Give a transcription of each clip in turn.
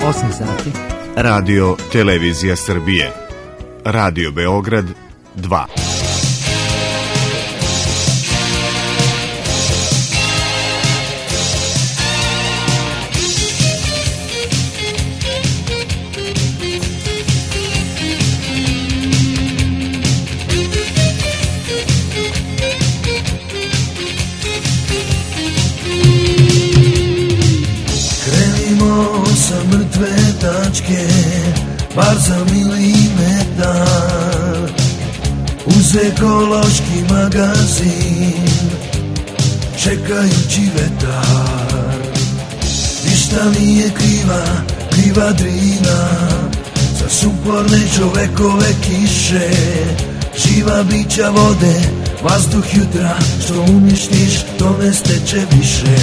8 sati. Radio Televizija Srbije. Radio Beograd 2. Bar za milimetar uz ekološki magazin, čekajući vetar. Ništa nije kriva Drina za suporne čovekove kiše, živa bića vode, vazduh jutra, što uništiš, to ne steče više.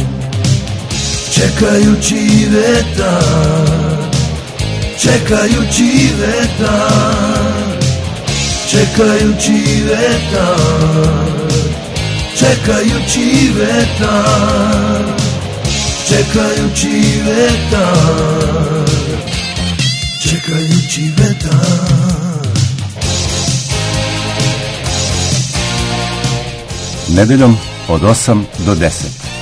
Čekajući vetar, čekajući vetar, čekajući vetar, čekajući vetar, čekajući vetar, čekajući vetar. Nedeljom od 8 do 10.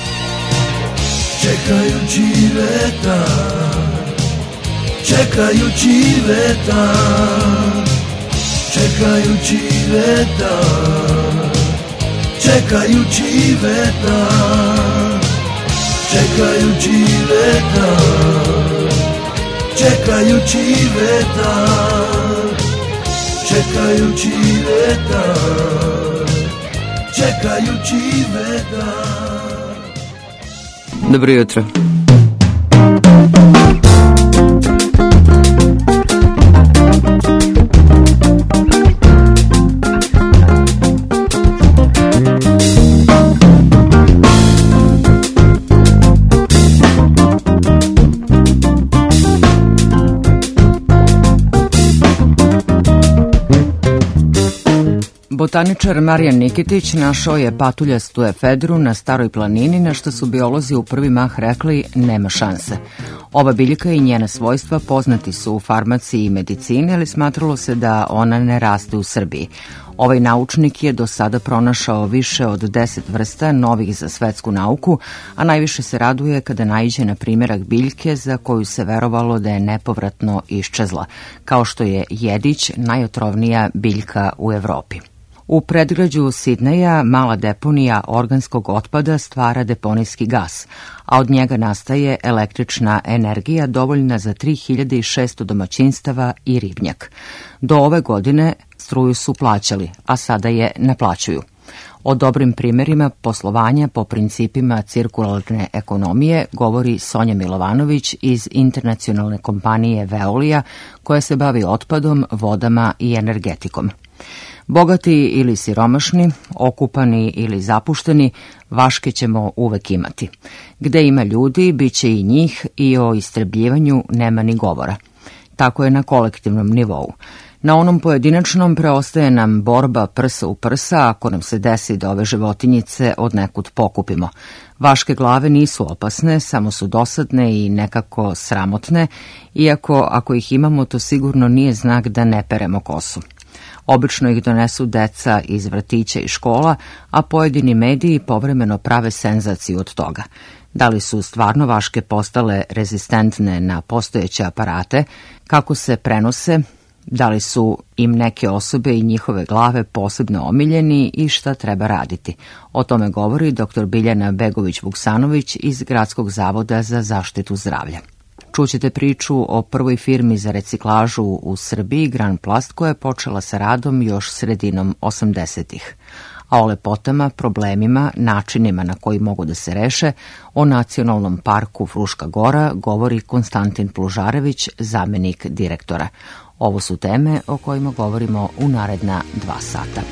Čekajući vetar, čekajući vetar, čekajući vetar, čekajući vetar, čekajući vetar, čekajući vetar, čekajući vetar, čekajući vetar. Dobro jutro. Botaničar Marijan Nikitić našao je patuljastu efedru na Staroj planini, na što su biolozi u prvi mah rekli nema šanse. Ova biljka i njena svojstva poznati su u farmaciji i medicini, ali smatralo se da ona ne raste u Srbiji. Ovaj naučnik je do sada pronašao više od 10 vrsta novih za svetsku nauku, a najviše se raduje kada naiđe na primjerak biljke za koju se verovalo da je nepovratno iščezla, kao što je jedić, najotrovnija biljka u Evropi. U predgrađu Sidneja mala deponija organskog otpada stvara deponijski gas, a od njega nastaje električna energija dovoljna za 3600 domaćinstava i ribnjak. Do ove godine struju su plaćali, a sada je naplaćuju. O dobrim primjerima poslovanja po principima cirkularne ekonomije govori Sonja Milovanović iz internacionalne kompanije Veolia, koja se bavi otpadom, vodama i energetikom. Bogati ili siromašni, okupani ili zapušteni, vaške ćemo uvek imati. Gde ima ljudi, bit će i njih i o istrebljivanju nema ni govora. Tako je na kolektivnom nivou. Na onom pojedinačnom preostaje nam borba prsa u prsa ako nam se desi da ove životinjice od nekud pokupimo. Vaške glave nisu opasne, samo su dosadne i nekako sramotne, iako ako ih imamo to sigurno nije znak da ne peremo kosu. Obično ih donesu deca iz vrtića i škola, a pojedini mediji povremeno prave senzaciju od toga. Da li su stvarno vaške postale rezistentne na postojeće aparate, kako se prenose, da li su im neke osobe i njihove glave posebno omiljeni i šta treba raditi. O tome govori dr. Biljana Begović-Vuksanović iz Gradskog zavoda za zaštitu zdravlja. Čućete priču o prvoj firmi za reciklažu u Srbiji, Grand Plast, koja je počela sa radom još sredinom 80-ih. A o lepotama, problemima, načinima na koji mogu da se reše, o nacionalnom parku Fruška Gora govori Konstantin Plužarević, zamenik direktora. Ovo su teme o kojima govorimo u naredna 2 sata.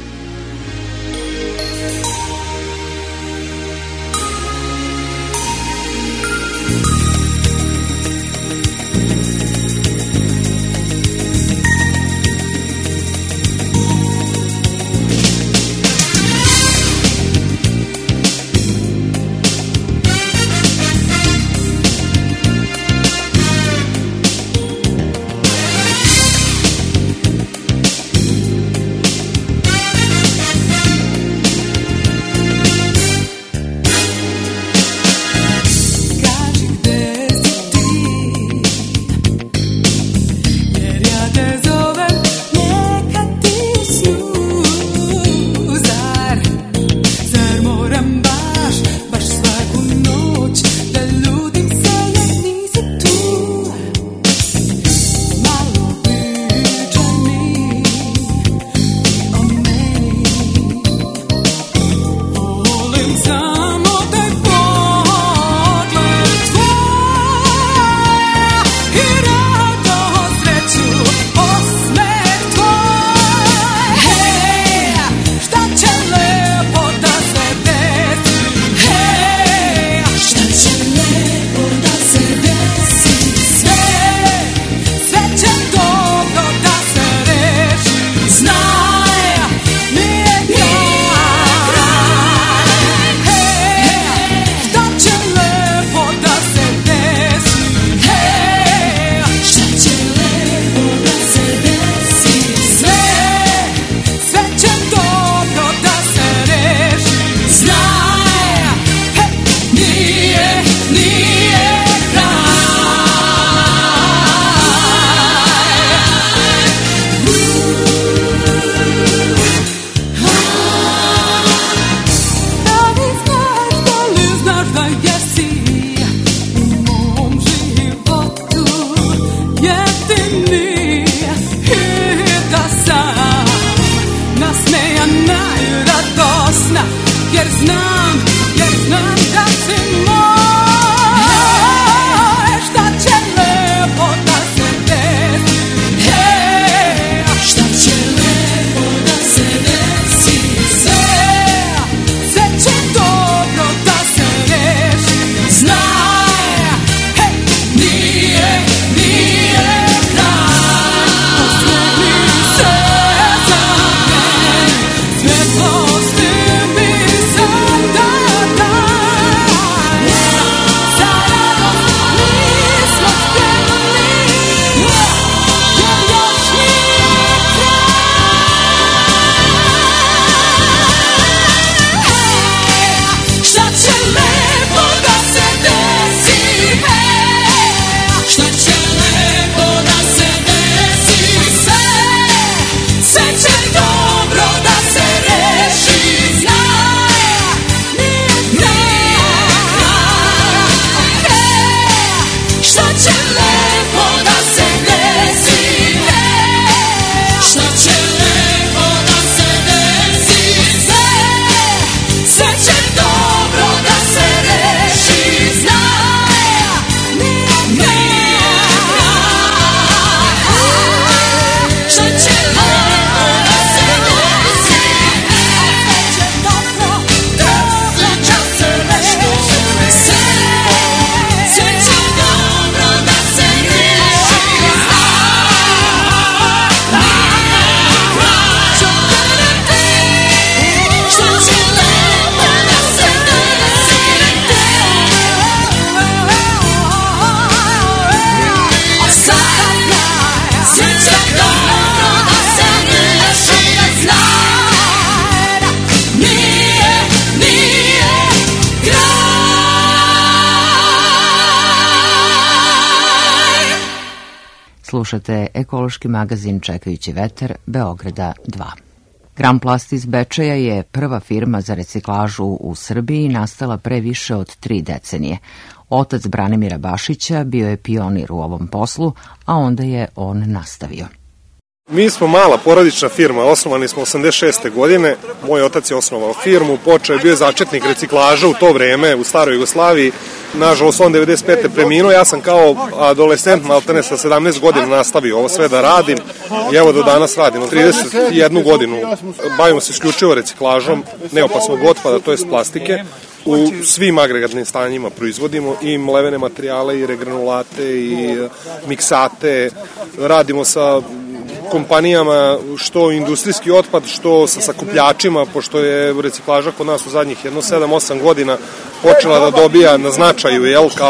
Slušate ekološki magazin Čekajući vetar, Beograda 2. Gram Plast iz Bečeja je prva firma za reciklažu u Srbiji i nastala pre više od 3 decenije. Otac Branimira Bašića bio je pionir u ovom poslu, a onda je on nastavio. Mi smo mala porodična firma, osnovani smo 86. godine, moj otac je osnovao firmu, počeo je bio začetnik reciklaža u to vreme u staroj Jugoslaviji, nažalost on 95. preminuo, ja sam kao adolescent maltene sa 17 godina nastavio ovo sve da radim i evo do danas radim, 31 godinu bavimo se isključivo reciklažom neopasnog otpada, to jest plastike. U svim agregatnim stanjima proizvodimo i mlevene materijale i regranulate i miksate, radimo sa kompanijama što industrijski otpad, što sa sakupljačima, pošto je reciklaža kod nas u zadnjih 7-8 godina počela da dobija na značaju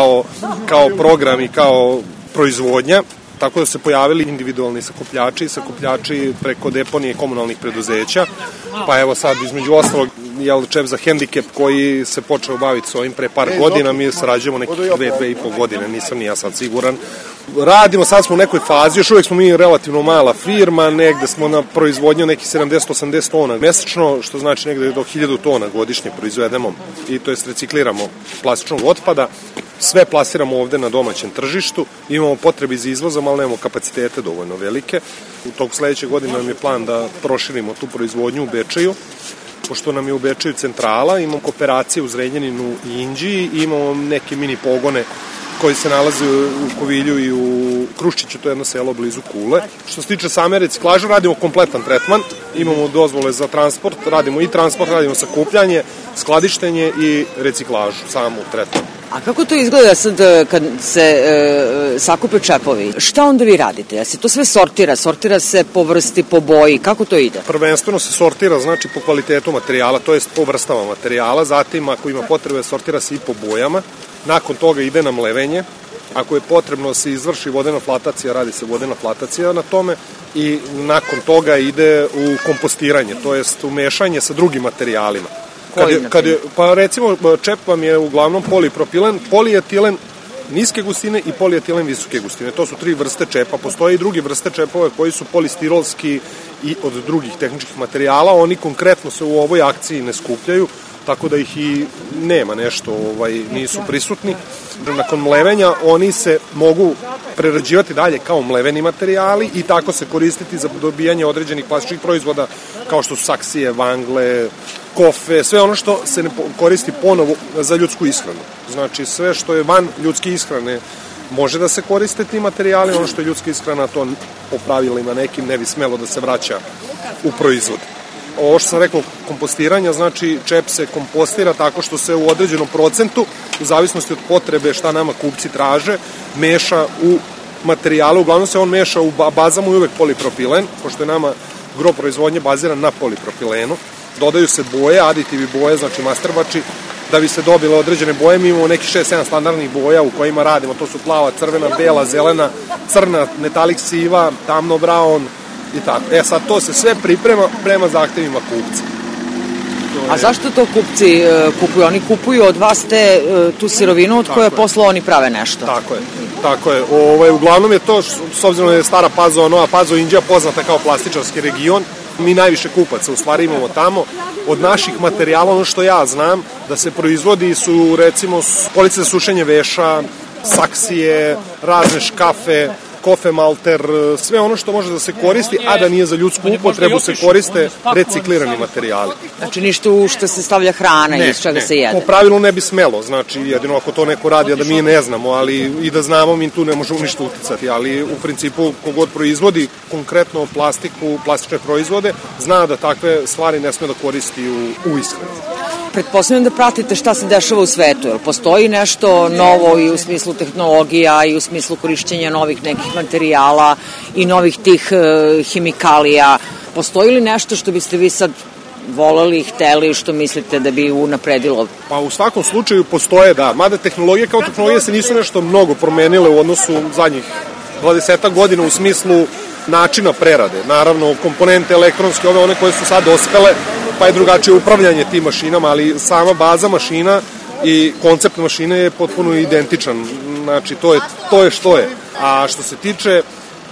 kao program i kao proizvodnja, tako da se pojavili individualni sakupljači preko deponije komunalnih preduzeća, pa evo sad između ostalog čep za hendikep koji se počeo baviti s ovim pre par godina, mi sarađujemo nekih 2,5 godine, nisam ni ja sad siguran. Radimo, sad smo u nekoj fazi, još uvijek smo mi relativno mala firma, negde smo na proizvodnju nekih 70-80 tona mesečno, što znači negde do 1000 tona godišnje proizvedemo i to jest recikliramo plastičnog otpada. Sve plasiramo ovde na domaćem tržištu, imamo potrebe za izvozom, ali nemamo kapacitete dovoljno velike. U toku sledeće godine nam je plan da proširimo tu proizvodnju u Bečeju, pošto nam je u Bečeju centrala, imamo kooperacije u Zrenjaninu i Inđiji i imamo neke mini pogone koji se nalaze u Kovilju i u Kruščiću, to je jedno selo blizu Kule. Što se tiče same reciklaže, radimo kompletan tretman, imamo dozvole za transport, radimo i transport, radimo sakupljanje, skladištenje i reciklažu, samu tretman. A kako to izgleda sad kad se sakupe čepovi? Šta onda vi radite? Ja se to sve sortira? Sortira se po vrsti, po boji? Kako to ide? Prvenstveno se sortira, znači po kvalitetu materijala, to jest po vrstama materijala, zatim ako ima potrebe sortira se i po bojama, nakon toga ide na mlevenje, ako je potrebno se izvrši vodena flatacija, radi se vodena flatacija na tome i nakon toga ide u kompostiranje, to jest u mešanje sa drugim materijalima. Pa recimo čep vam je uglavnom polipropilen, polietilen niske gustine i polietilen visoke gustine. To su 3 vrste čepa. Postoje i drugi vrste čepove koji su polistirolski i od drugih tehničkih materijala. Oni konkretno se u ovoj akciji ne skupljaju, tako da ih i nema nešto, nisu prisutni. Nakon mlevenja oni se mogu prerađivati dalje kao mleveni materijali i tako se koristiti za dobijanje određenih plastičnih proizvoda kao što su saksije, vangle, kofe, sve ono što se ne koristi ponovo za ljudsku ishranu. Znači sve što je van ljudske ishrane može da se koriste ti materijali, ono što je ljudska ishrana to po pravilima nekim ne bi smelo da se vraća u proizvod. Ovo što sam rekao, kompostiranja, znači čep se kompostira tako što se u određenom procentu, u zavisnosti od potrebe šta nama kupci traže, meša u materijale. Uglavnom se on meša u bazama i uvek polipropilen, pošto je nama gro proizvodnje baziran na polipropilenu. Dodaju se boje, aditivi boje, znači masterbači, da bi se dobile određene boje. Mi imamo neki 6-7 standardnih boja u kojima radimo, to su plava, crvena, bela, zelena, crna, metalik siva, tamno brown, i tako. Sad to se sve priprema prema zahtevima kupca. A zašto to kupci kupuju? Oni kupuju od vas tu sirovinu od koje posle oni prave nešto. Tako je. Uglavnom je to, s obzirom da je Stara Pazova, Nova Pazova, Inđija poznata kao plastičarski region, mi najviše kupaca u stvari imamo tamo. Od naših materijala, ono što ja znam, da se proizvodi su recimo police za sušenje veša, saksije, razne škafe, kofe malter, sve ono što može da se koristi, a da nije za ljudsku upotrebu, se koriste reciklirani materijali. Znači ništa u što se stavlja hrana i iz čega se jede? Po pravilu ne bi smelo, znači jedino ako to neko radi, a da mi ne znamo, ali i da znamo, mi tu ne možemo ništa uticati, ali u principu kogod proizvodi konkretno plastiku, plastične proizvode, zna da takve stvari ne sme da koristi u ishrani. Pretpostavljam da pratite šta se dešava u svetu, jer postoji nešto novo i u smislu tehnologija i u smislu korišćenja novih nekih materijala i novih tih hemikalija. Postoji li nešto što biste vi sad voleli, hteli, što mislite da bi unapredilo? Pa u svakom slučaju postoje, da. Mada tehnologije kao tehnologije se nisu nešto mnogo promenile u odnosu zadnjih 20 godina u smislu načina prerade. Naravno, komponente elektronske, one koje su sad dospele, pa je drugačije upravljanje tim mašinama, ali sama baza mašina i koncept mašine je potpuno identičan. Znači, to je što je. A što se tiče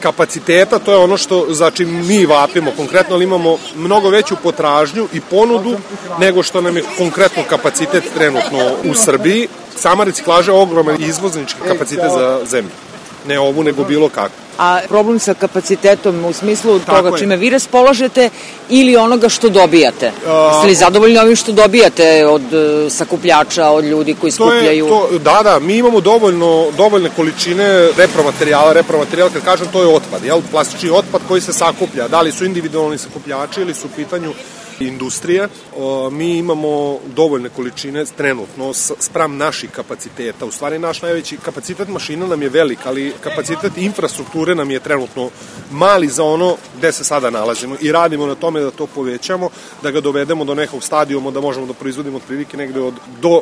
kapaciteta, to je ono što znači mi vapimo konkretno, ali imamo mnogo veću potražnju i ponudu nego što nam je konkretno kapacitet trenutno u Srbiji. Sama reciklaža je ogroman izvoznički kapacitet za zemlju. Ne ovu, nego bilo kako. A problem sa kapacitetom u smislu toga čime vi raspolažete ili onoga što dobijate? Jeste li zadovoljni ovim što dobijate od sakupljača, od ljudi koji skupljaju? Da, mi imamo dovoljne količine repromaterijala. Repromaterijal, kad kažem, to je otpad, plastični otpad koji se sakuplja. Da li su individualni sakupljači ili su u pitanju industrije. Mi imamo dovoljne količine trenutno spram naših kapaciteta. U stvari naš najveći kapacitet mašina nam je velik, ali kapacitet infrastrukture nam je trenutno mali za ono gde se sada nalazimo i radimo na tome da to povećamo, da ga dovedemo do nekog stadijuma da možemo da proizvodimo otprilike negde do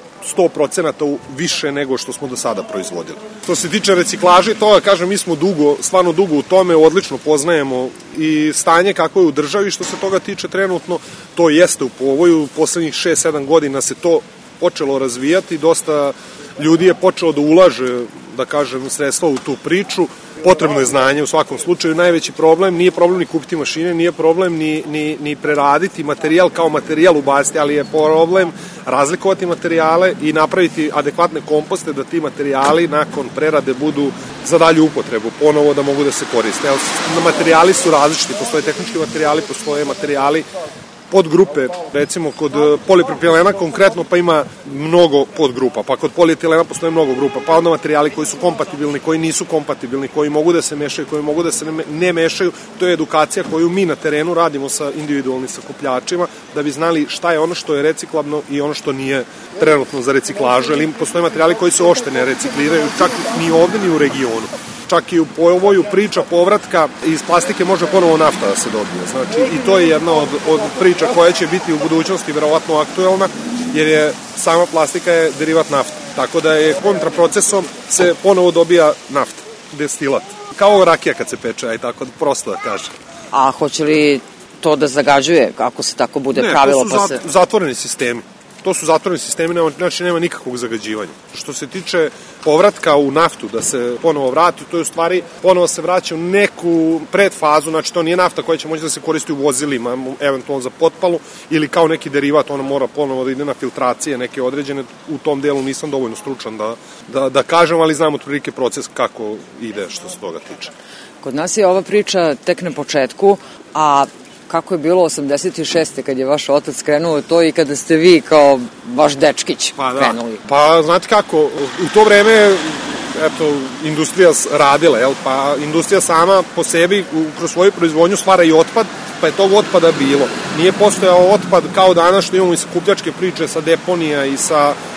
100% više nego što smo do sada proizvodili. Što se tiče reciklaže, to kažem, mi smo stvarno dugo u tome, odlično poznajemo i stanje kako je u državi što se toga tiče trenutno. To jeste u povoju, u poslednjih 6-7 godina se to počelo razvijati, dosta ljudi je počelo da ulaže, da kažem, sredstva u tu priču. Potrebno je znanje u svakom slučaju. Najveći problem, nije problem ni kupiti mašine, nije problem ni preraditi materijal kao materijal ubaciti, ali je problem razlikovati materijale i napraviti adekvatne komposte da ti materijali nakon prerade budu za dalju upotrebu, ponovo da mogu da se koriste. Materijali su različiti, postoje tehnički materijali, postoje materijali podgrupe, recimo kod polipropilena konkretno, pa ima mnogo podgrupa, pa kod polietilena postoje mnogo grupa, pa onda materijali koji su kompatibilni, koji nisu kompatibilni, koji mogu da se mešaju, koji mogu da se ne mešaju. To je edukacija koju mi na terenu radimo sa individualnim sakupljačima, da bi znali šta je ono što je reciklabno i ono što nije trenutno za reciklažu, jer postoje materijali koji se uopšte ne recikliraju, čak ni ovde ni u regionu. Čak i u povoju priča povratka iz plastike može ponovo nafta da se dobije. Znači, i to je jedna od priča koja će biti u budućnosti verovatno aktuelna, jer je sama plastika je derivat nafte. Tako da je kontraprocesom se ponovo dobija nafta, destilat. Kao rakija kad se peče, aj tako prosto da kažem. A hoće li to da zagađuje, ako se tako bude pravilo? Ne, to su zatvoreni sistemi. To su zatvoreni sistemi, znači nema nikakvog zagađivanja. Što se tiče povratka u naftu, da se ponovo vrati, to je u stvari ponovo se vraća u neku predfazu, znači to nije nafta koja će moći da se koristi u vozilima, eventualno za potpalu, ili kao neki derivat, ona mora ponovo da ide na filtracije neke određene, u tom delu nisam dovoljno stručan da kažem, ali znam otprilike proces kako ide što se toga tiče. Kod nas je ova priča tek na početku, a kako je bilo 86. kad je vaš otac krenuo to i kada ste vi kao vaš dečkić krenuli? Pa znate kako, u to vreme industrija radila, pa industrija sama po sebi kroz svoju proizvodnju stvara i otpad, pa je tog otpada bilo. Nije postojao otpad kao danas što imamo i sakupljačke priče sa deponija i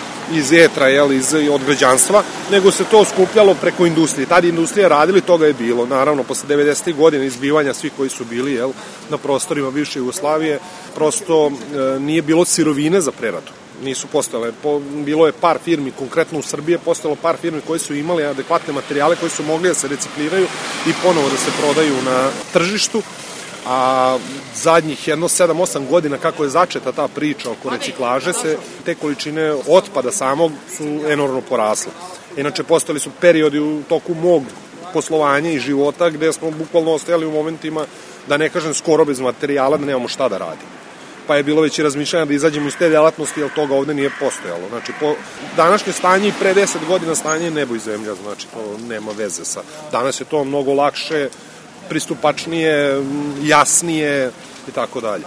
iz etra, od građanstva, nego se to skupljalo preko industrije. Tad je industrija radila i toga je bilo. Naravno, posle 90. godina izbivanja svih koji su bili na prostorima bivše Jugoslavije, prosto nije bilo sirovine za preradu. Nisu postojale. Bilo je par firmi, konkretno u Srbiji je postojalo par firmi koji su imali adekvatne materijale koji su mogli da se recikliraju i ponovo da se prodaju na tržištu. A zadnjih 7-8 godina kako je začeta ta priča oko reciklaže se te količine otpada samog su enormno porasle. Inače, postojali su periodi u toku mog poslovanja i života gde smo bukvalno ostajali u momentima, da ne kažem skoro bez materijala, da nemamo šta da radimo. Pa je bilo već i razmišljanja da izađemo iz te delatnosti, jer toga ovde nije postojalo. Znači, po današnje stanje i pre 10 godina stanje je nebo i zemlja, znači to nema veze sa. Danas je to mnogo lakše, pristupačnije, jasnije i tako dalje.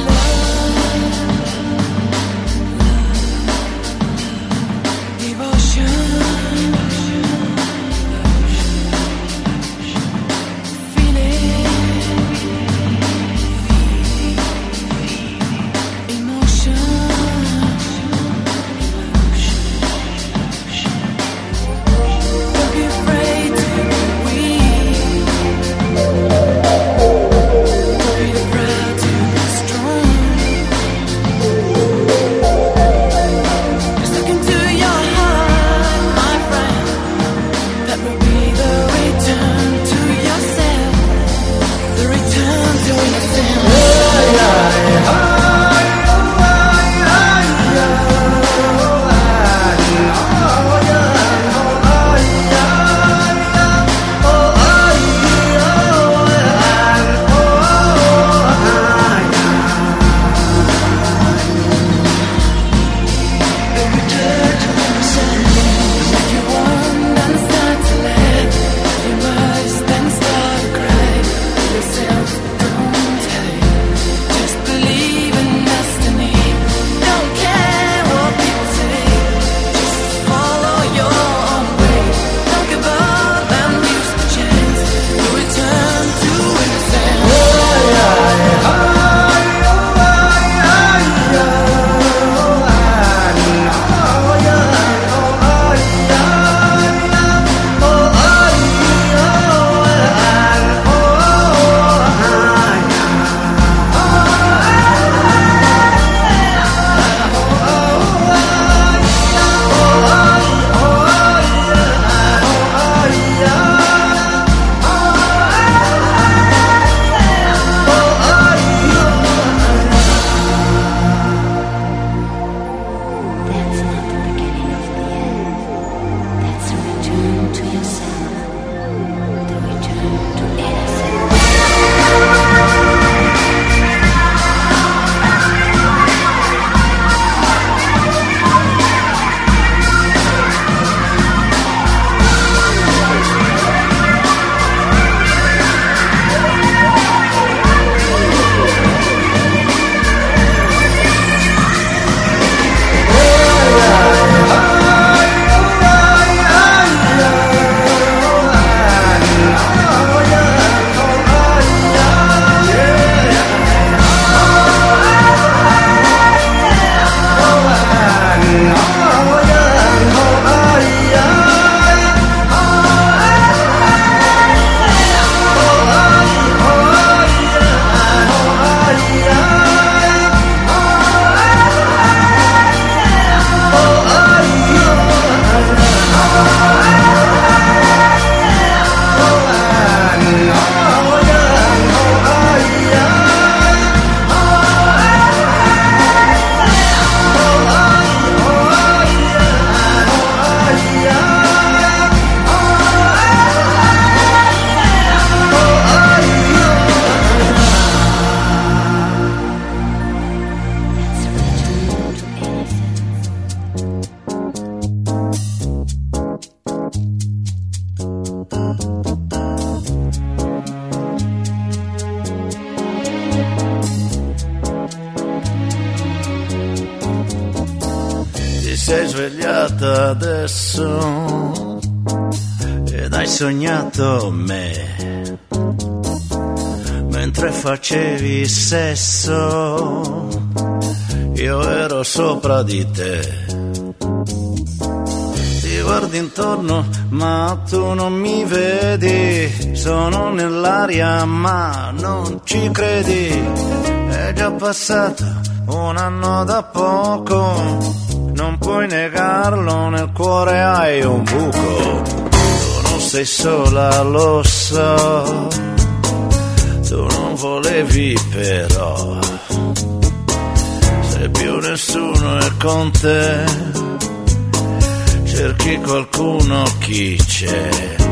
Devotion. sei svegliata adesso ed hai sognato me mentre facevi sesso, io ero sopra di te. Ti guardi intorno ma tu non mi vedi, sono nell'aria ma non ci credi, è già passato un anno da poco, non puoi negarlo, nel cuore hai un buco, tu non sei sola, lo so, tu non volevi però, se più nessuno è con te, cerchi qualcuno, chi c'è?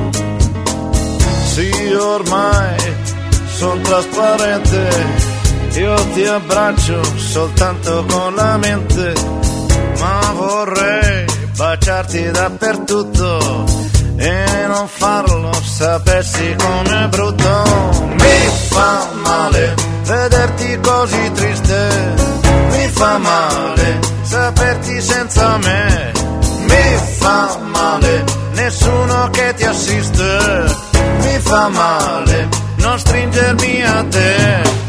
Sì, ormai sono trasparente, io ti abbraccio soltanto con la mente, ma vorrei baciarti dappertutto e non farlo sapessi com'è brutto. Mi fa male vederti così triste, mi fa male saperti senza me, mi fa male nessuno che ti assiste, mi fa male non stringermi a te.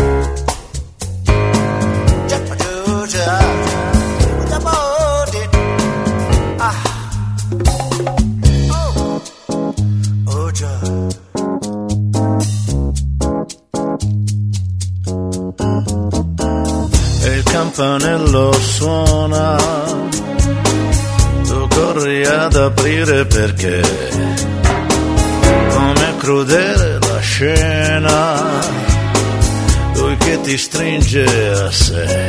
E il campanello suona, tu corri ad aprire perché com'è crudele la scena, lui che ti stringe a sé,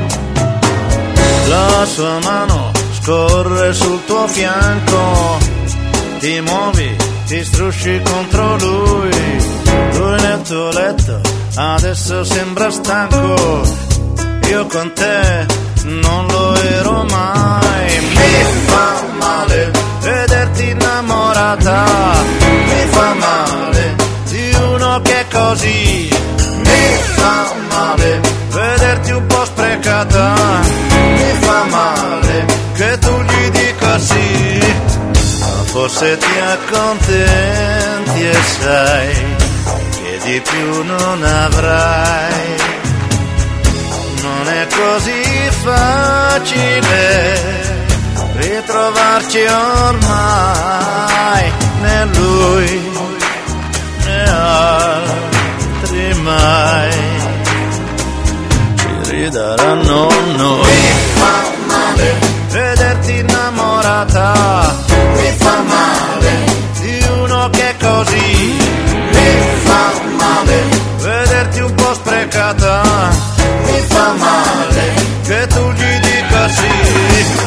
la sua mano scorre sul tuo fianco, ti muovi, ti strusci contro lui, lui nel tuo letto adesso sembra stanco, io con te non lo ero mai. Mi fa male vederti innamorata, mi fa male di uno che è così, mi fa male vederti un po' sprecata, mi fa male che tu gli dica sì, ma forse ti accontenti e sai che di più non avrai. Non è così facile ritrovarci ormai, né lui né altri mai ci ridaranno noi. Mi fa male vederti innamorata, mi fa male di uno che è così, mi fa male vederti un po' sprecata, mi fa male che tu gli dica sì.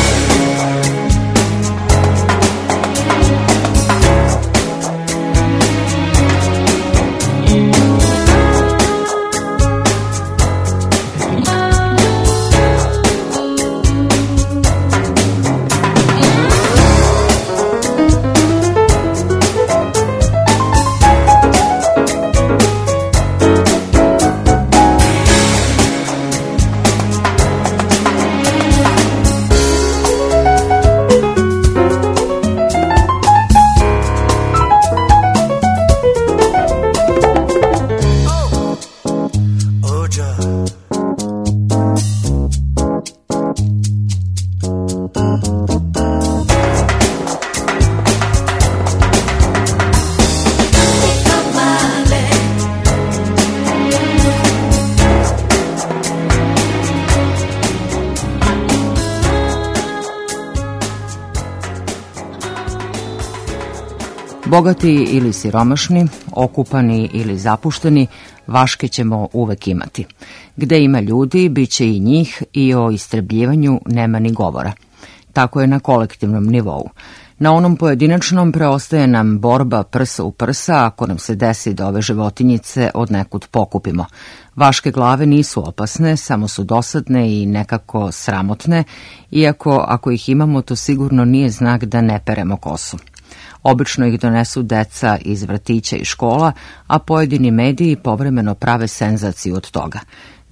Bogati ili siromašni, okupani ili zapušteni, vaške ćemo uvek imati. Gde ima ljudi, bit će i njih i o istrebljivanju nema ni govora. Tako je na kolektivnom nivou. Na onom pojedinačnom preostaje nam borba prsa u prsa ako nam se desi da ove životinjice od nekud pokupimo. Vaške glave nisu opasne, samo su dosadne i nekako sramotne, iako ako ih imamo to sigurno nije znak da ne peremo kosu. Obično ih donesu deca iz vrtića i škola, a pojedini mediji povremeno prave senzaciju od toga.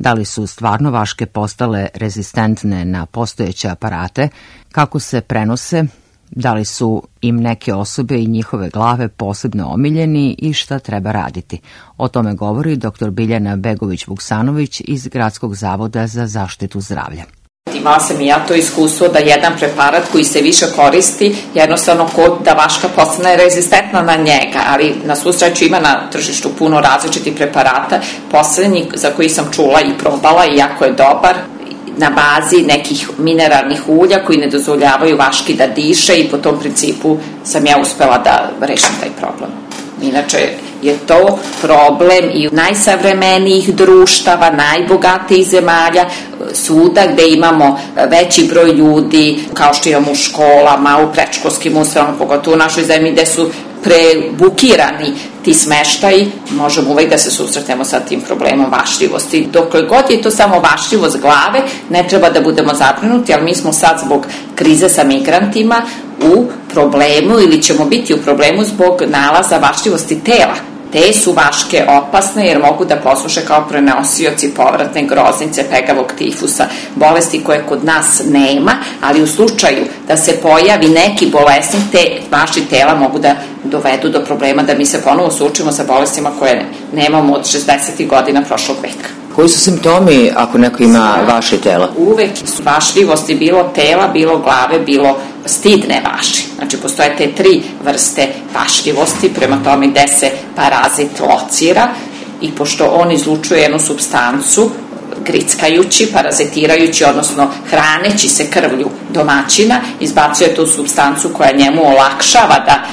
Da li su stvarno vaške postale rezistentne na postojeće aparate, kako se prenose, da li su im neke osobe i njihove glave posebno omiljeni i šta treba raditi. O tome govori dr. Biljana Begović-Vuksanović iz Gradskog zavoda za zaštitu zdravlja. Imala sam i ja to iskustvo da jedan preparat koji se više koristi, jednostavno kod da vaška postane rezistentna na njega, ali na svu sreću ima na tržištu puno različitih preparata. Poslednji za koji sam čula i probala i jako je dobar, na bazi nekih mineralnih ulja koji ne dozvoljavaju vaški da diše i po tom principu sam ja uspela da rešim taj problem. Inače je to problem i najsavremenijih društava, najbogatijih zemalja, svuda gde imamo veći broj ljudi, kao što imamo u školama, u predškolskim ustanovama, pogotovo u našoj zemlji gde su prebukirani ti smeštaji, možemo uvek da se susretnemo sa tim problemom vašljivosti. Dokle god je to samo vašljivost glave, ne treba da budemo zabrinuti, ali mi smo sad zbog krize sa migrantima u problemu ili ćemo biti u problemu zbog nalaza vašljivosti tela. Te su vaške opasne jer mogu da posluše kao prenosioci povratne groznice, pegavog tifusa, bolesti koje kod nas nema, ali u slučaju da se pojavi neki bolesnik, te vaši tela mogu da dovedu do problema da mi se ponovo suočimo sa bolestima koje nemamo od 60. godina prošlog veka. Koji su simptomi ako neko ima vaši tela? Uvek su vašljivosti bilo tela, bilo glave, bilo stidne vaši. Znači, postoje te 3 vrste vašljivosti, prema tome gde se parazit locira i pošto on izlučuje jednu supstancu, grickajući, parazitirajući, odnosno hraneći se krvlju domaćina, izbacuje tu supstancu koja njemu olakšava da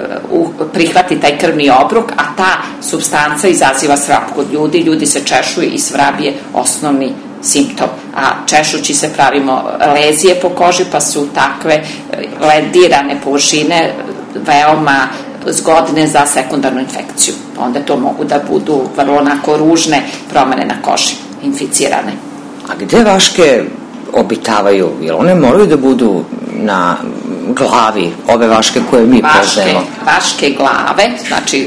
prihvati taj krvni obrok, a ta supstanca izaziva svrab kod ljudi, ljudi se češu i svrab je osnovni simptom, a češući se pravimo lezije po koži, pa su takve ledirane površine veoma zgodne za sekundarnu infekciju. Onda to mogu da budu vrlo onako ružne promene na koži, inficirane. A gde vaške obitavaju? Jer one moraju da budu na glavi, ove vaške koje mi poznajemo? Vaške glave, znači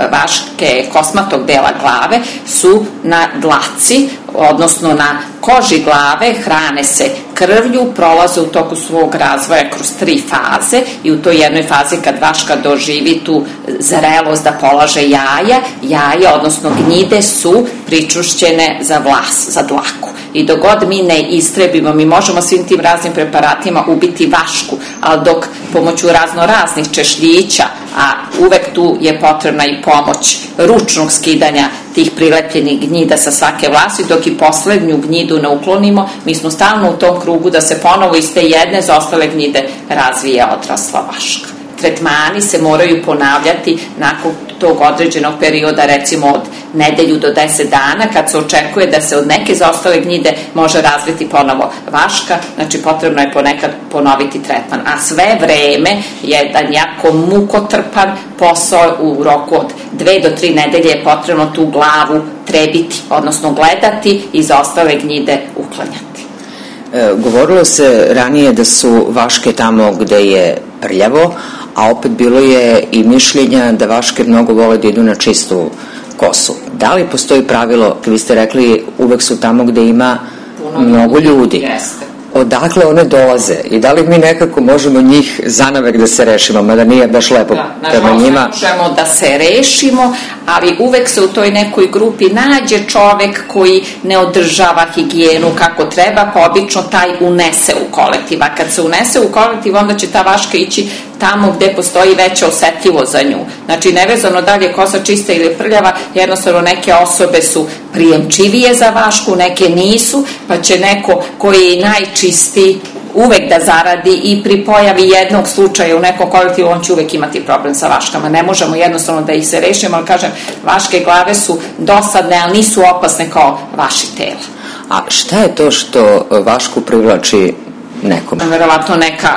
vaške kosmatog dela glave su na dlaci, odnosno na koži glave, hrane se krvlju, prolaze u toku svog razvoja kroz 3 faze i u toj jednoj fazi kad vaška doživi tu zrelost da polaže jaja, odnosno gnjide su pričušćene za vlas, za dlaku. I dok god mi ne istrebimo, mi možemo svim tim raznim preparatima ubiti vašku, ali dok pomoću raznih češljića, a uvek tu je potrebna i pomoć ručnog skidanja tih prilepljenih gnjida sa svake vlasti, dok i poslednju gnjidu ne uklonimo, mi smo stalno u tom krugu da se ponovo iz te jedne za ostale gnjide razvije odrasla vaška. Tretmani se moraju ponavljati nakon tog određenog perioda, recimo od nedelju do 10 dana, kad se očekuje da se od neke zaostale gnjide može razviti ponovo vaška, znači potrebno je ponekad ponoviti tretman. A sve vreme jedan jako mukotrpan posao u roku od 2 do 3 nedelje je potrebno tu glavu trebiti, odnosno gledati i zaostale gnjide uklanjati. Govorilo se ranije da su vaške tamo gde je prljavo, a opet bilo je i mišljenja da vaške mnogo vole da idu na čistu kosu. Da li postoji pravilo, vi ste rekli uvek su tamo gde ima mnogo ljudi? Jeste. Odakle one dolaze i da li mi nekako možemo njih zanavek da se rešimo, mada nije baš lepo prema njima? Ne možemo da se rešimo, ali uvek se u toj nekoj grupi nađe čovek koji ne održava higijenu kako treba, pa obično taj unese u kolektiv. A kad se unese u kolektiv, onda će ta vaška ići tamo gde postoji veća osetljivost za nju. Znači, nevezano da li je kosa čista ili prljava, jednostavno neke osobe su prijemčivije za vašku, neke nisu, pa će neko koji je najčistiji uvek da zaradi i pri pojavi jednog slučaja u nekom kolektivu on će uvek imati problem sa vaškama. Ne možemo jednostavno da ih se rešimo, ali kažem, vaške glave su dosadne, ali nisu opasne kao vaši tela. A šta je to što vašku privlači nekom? Verovatno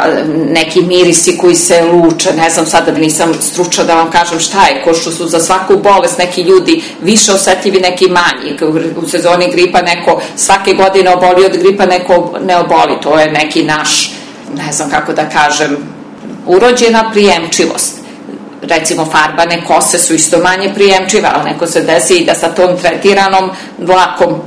neki mirisi koji se luče, ne znam sada da nisam stručna da vam kažem šta je, ko što su za svaku bolest neki ljudi više osetljivi, neki manji. U sezoni gripa neko svake godine oboli od gripa, neko ne oboli. To je neki naš, ne znam kako da kažem, urođena prijemčivost. Recimo farbane kose su isto manje prijemčive, ali neko se desi i da sa tom tretiranom dlakom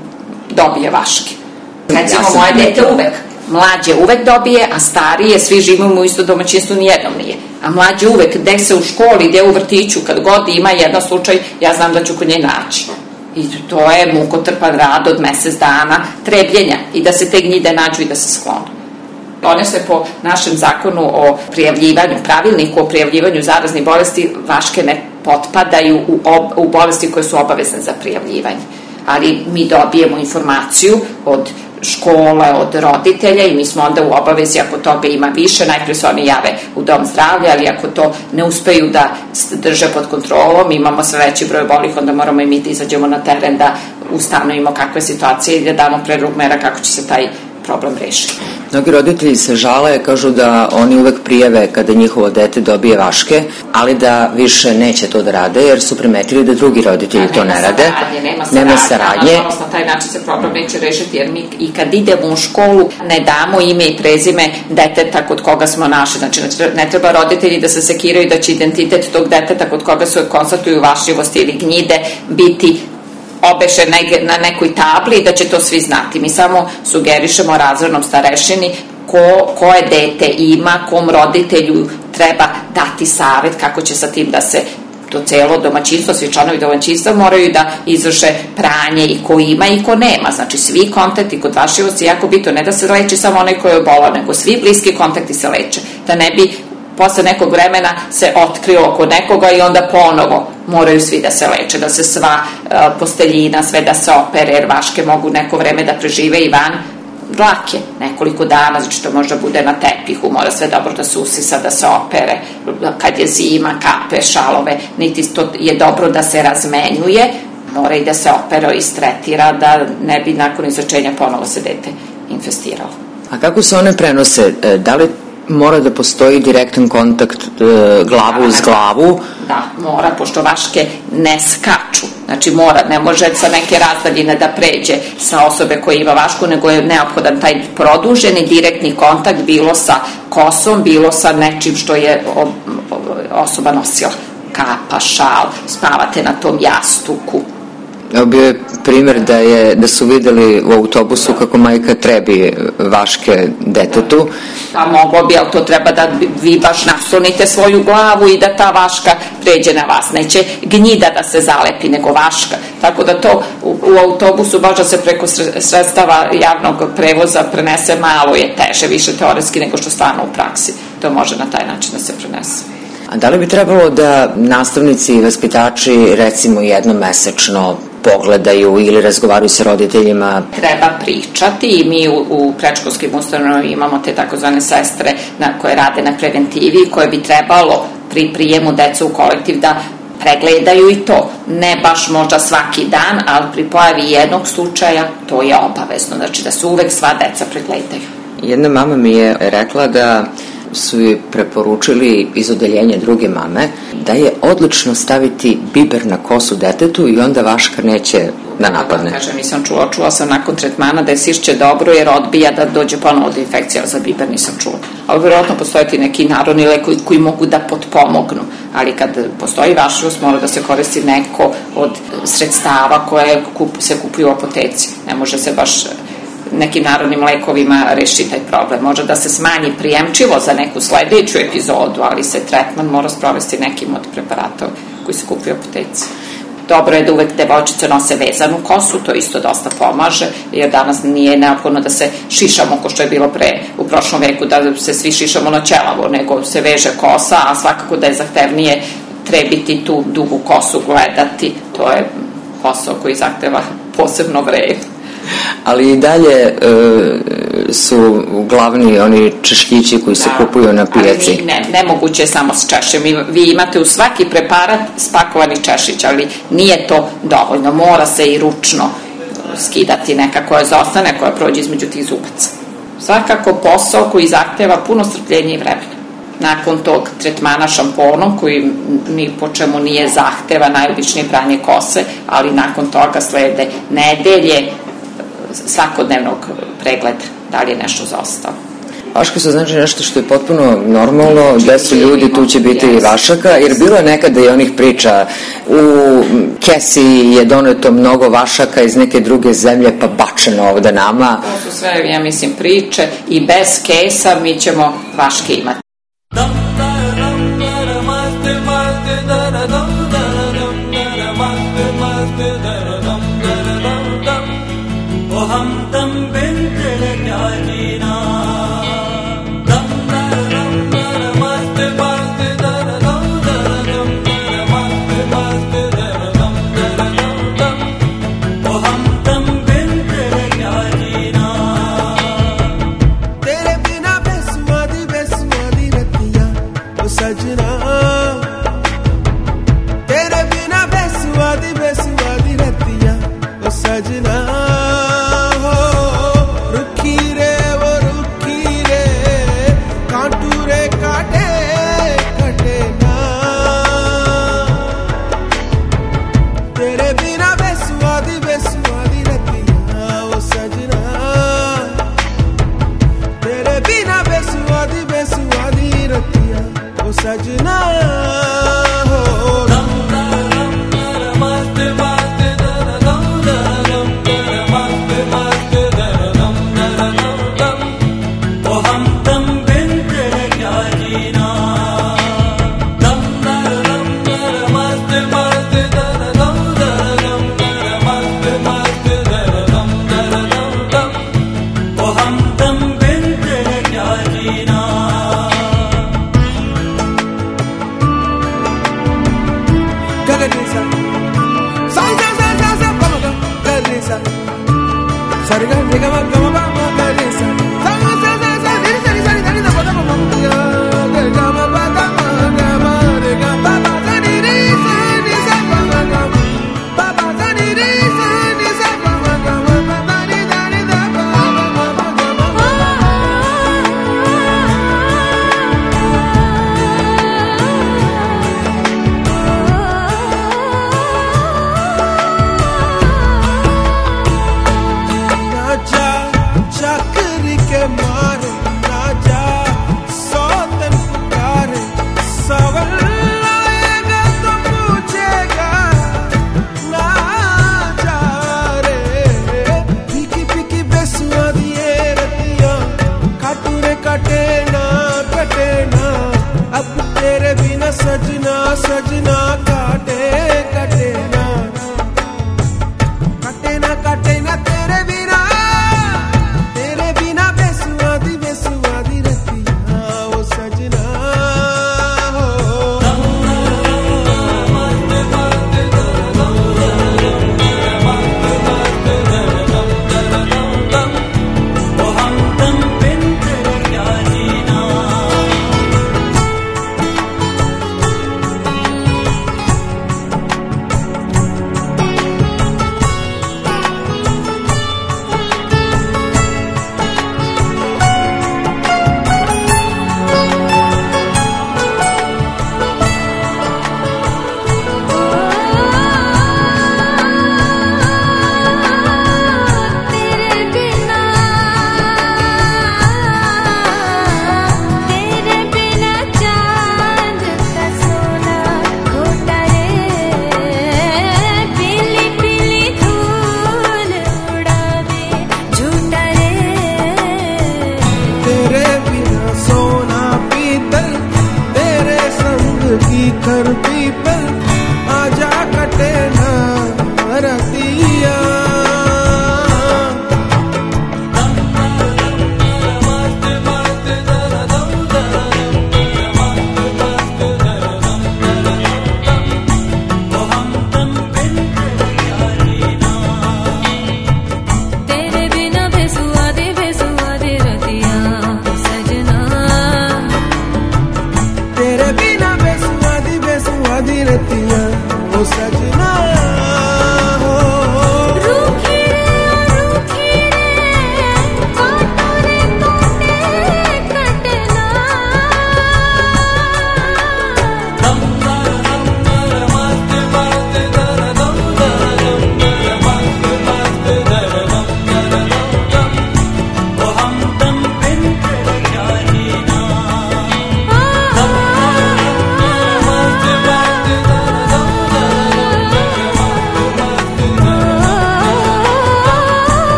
dobije vaške. Recimo, moje dete uvek. Mlađe uvek dobije, a starije, svi živimo u isto domaćinstvu, nijednom nije. A mlađe uvek, gde se u školi, gde u vrtiću, kad god ima jedan slučaj, ja znam da ću kod nje naći. I to je mukotrpan rad od mesec dana trebljenja i da se te gnjide nađu i da se sklonu. One se po našem zakonu o prijavljivanju, pravilniku o prijavljivanju zaraznih bolesti, vaške ne potpadaju u bolesti koje su obavezne za prijavljivanje. Ali mi dobijemo informaciju od škole, od roditelja i mi smo onda u obavezi, ako toga ima više, najprije se oni jave u dom zdravlja, ali ako to ne uspeju da drže pod kontrolom, imamo sve veći broj bolih, onda moramo i mi da izađemo na teren, da ustanovimo kakve situacije i da damo predlog mera kako će se taj problem rešiti. Mnogi roditelji se žale, kažu da oni uvek prijave kada njihovo dete dobije vaške, ali da više neće to da rade jer su primetili da drugi roditelji to ne rade. Nema saradnje. Nažalost, na taj način se problem neće rešiti jer mi i kad idemo u školu ne damo ime i prezime deteta kod koga smo našli. Znači, ne treba roditelji da se sekiraju da će identitet tog deteta kod koga se konstatuju vašljivost ili gnjide biti obeše na nekoj tabli i da će to svi znati. Mi samo sugerišemo razrednom starešini koje dete ima, kom roditelju treba dati savet kako će sa tim da se to celo domaćinstvo, svi članovi domaćinstva moraju da izvrše pranje i ko ima i ko nema. Znači svi kontakti kod vašljivosti je jako bitno, ne da se leči samo onaj koji je bolan, nego svi bliski kontakti se leče. Da ne bi posle nekog vremena se otkrilo kod nekoga i onda ponovo moraju svi da se leče, da se sva posteljina, sve da se opere, jer vaške mogu neko vreme da prežive i van dlake, nekoliko dana, znači to možda bude na tepihu, mora sve dobro da se usisa, da se opere, kad je zima, kape, šalove, niti to je dobro da se razmenjuje, mora i da se opere i stretira, da ne bi nakon izlečenja ponovo se dete infestiralo. A kako se one prenose? Da li mora da postoji direktan kontakt glavu uz glavu? Da, mora, pošto vaške ne skaču. Znači mora, ne može sa neke razdaljine da pređe sa osobe koja ima vašku, nego je neophodan taj produženi direktni kontakt, bilo sa kosom, bilo sa nečim što je osoba nosila. Kapa, šal, spavate na tom jastuku. Evo bio je primjer da su videli u autobusu kako majka trebi vaške detetu. Pa moglo bi, ali to treba da vi baš naslonite svoju glavu i da ta vaška pređe na vas. Neće gnjida da se zalepi, nego vaška. Tako da to u autobusu baš da se preko sredstava javnog prevoza prenese, malo je teže, više teoretski nego što stvarno u praksi. To može na taj način da se prenese. A da li bi trebalo da nastavnici i vaspitači recimo jednom mesečno pogledaju ili razgovaraju sa roditeljima? Treba pričati i mi u predškolskim ustanovama imamo te takozvane sestre koje rade na preventivi, koje bi trebalo pri prijemu deca u kolektiv da pregledaju i to. Ne baš možda svaki dan, ali pri pojavi jednog slučaja to je obavezno. Znači da se uvek sva deca pregledaju. Jedna mama mi je rekla da su joj preporučili iz odeljenja druge mame da je odlično staviti biber na kosu detetu i onda vaška neće da napadne. Kažem, nisam čula sam nakon tretmana da je sišće dobro jer odbija da dođe ponovo do infekcija, za biber nisam čula. Ali vjerojatno postoje ti neki narodni lekovi koji mogu da potpomognu, ali kad postoji vašljivost mora da se koristi neko od sredstava koje se kupuju u apoteci. Ne može se baš nekim narodnim lekovima reši taj problem. Može da se smanji prijemčivo za neku sledeću epizodu, ali se tretman mora sprovesti nekim od preparata koji se kupuju u apoteci. Dobro je da uvek devojčice nose vezanu kosu, to isto dosta pomaže, jer danas nije neophodno da se šišamo, ko što je bilo u prošlom veku, da se svi šišamo na ćelavo, nego se veže kosa, a svakako da je zahtevnije trebiti tu dugu kosu, gledati, to je posao koji zahteva posebno vreme. Ali i dalje su glavni oni češljići koji se kupuju na pijaci. Ali nemoguće je samo s češćem. Vi imate u svaki preparat spakovani češić, ali nije to dovoljno. Mora se i ručno skidati neka koja zostane, koja prođe između tih zubaca. Svakako posao koji zahteva puno strpljenja i vremena. Nakon tog tretmana šamponom, koji ni po čemu nije zahteva, najobičnije pranje kose, ali nakon toga slede nedelje svakodnevnog pregleda, da li je nešto zaostalo. Vaške su znači nešto što je potpuno normalno, gde su ljudi, tu će biti i vašaka, jer bilo je nekada i onih priča, u kesi je doneto mnogo vašaka iz neke druge zemlje, pa bačeno ovde nama. To su sve, ja mislim, priče i bez kesa mi ćemo vaške imati. तेरे बिना बेसुआदी बेसुआदी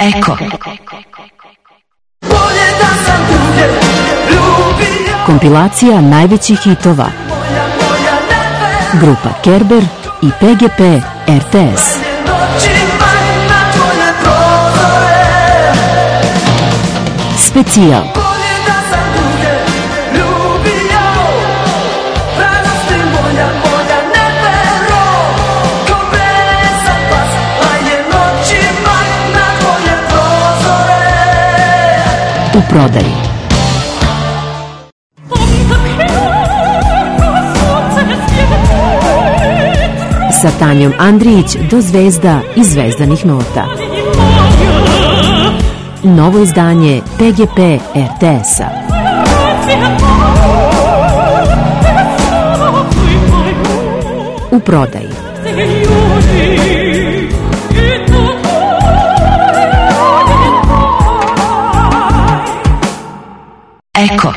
Eko. Kompilacija najvećih hitova. Grupa Kerber i PGP RTS. Specijal. U prodaji. Sa Tanjom Andrijić do zvezda i zvezdanih nota. Novo izdanje PGP RTS-a. U prodaji. Eko.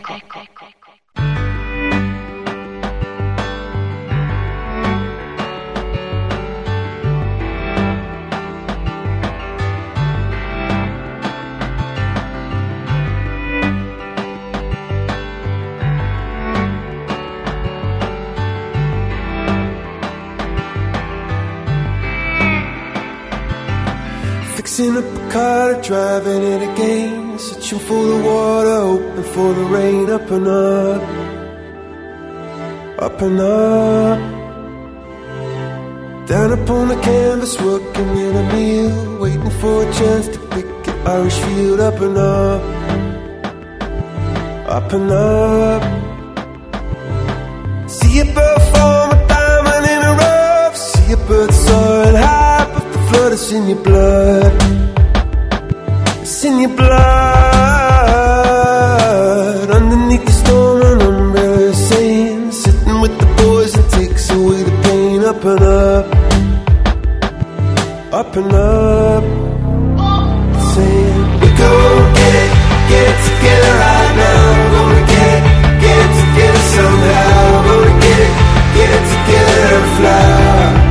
Fixing up a car, driving it again, searching for the water, hoping for the rain. Up and up, up and up. Down upon the canvas, working in a meal, waiting for a chance to pick an Irish field. Up and up, up and up. See a bird form a diamond in a rough, see a bird soaring high, but the flood is in your blood. It's in your blood. Underneath the storm, an umbrella saying, sitting with the boys, it takes away the pain. Up and up, up and up. Saying, we're gonna get it together right now. We're gonna get it together somehow. We're gonna get it together and fly.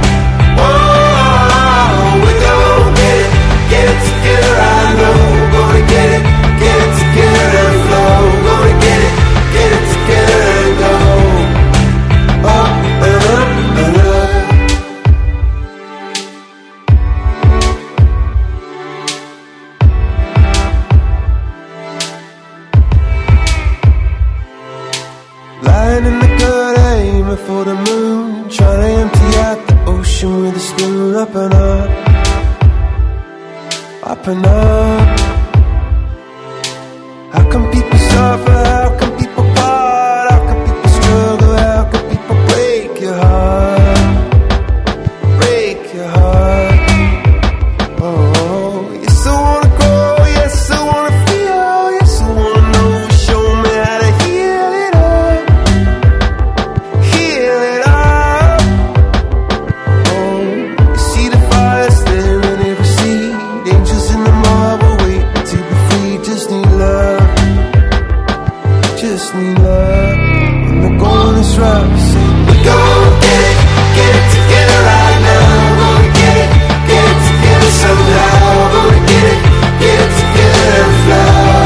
Oh, we're gonna get it together right now. Get it together and flow. Gonna get it together and go up and up and up. Lying in the gutter, aiming for the moon, trying to empty out the ocean with a spoon. Up and up, up and up. How come people suffer? How come people part? How come people struggle? How come people break your heart? Break your heart. Oh, yes I wanna grow, yes I wanna feel, yes I wanna know. Show me how to heal it up, heal it up. Oh, you see the fire there in every seed, angels in the marble waiting to be free. Just need love. Just need love. When the going is rough, say we're gonna get it together right now. We're gonna get it together somehow. We're gonna get it together and fly.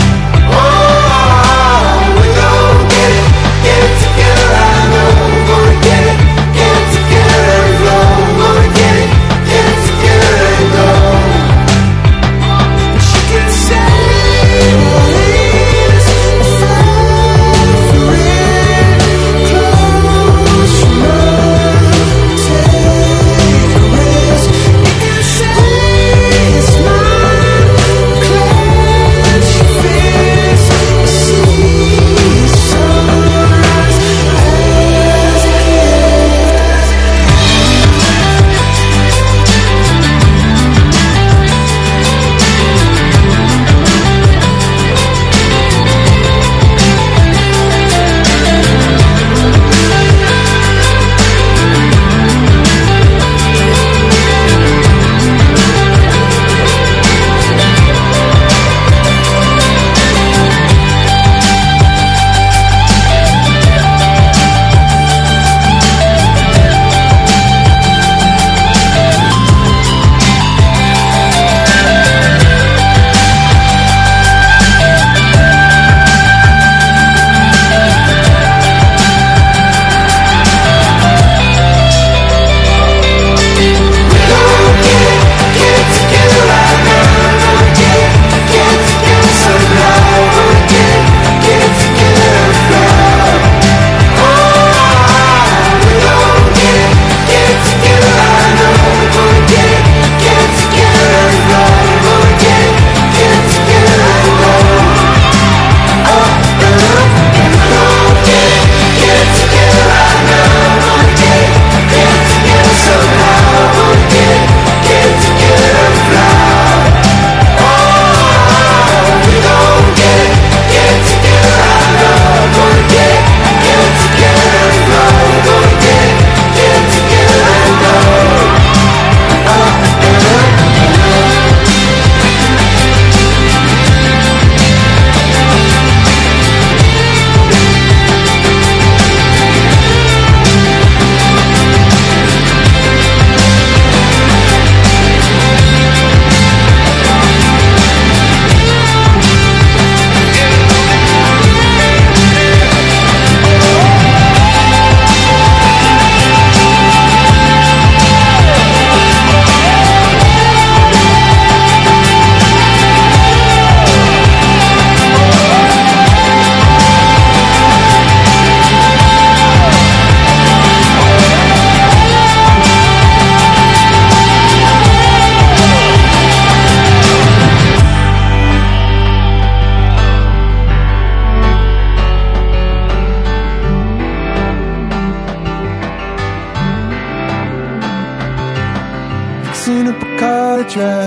Oh, we're gonna get it together right now. We're gonna get it together and flow. We're gonna get it together and go. And she can say what it is. Close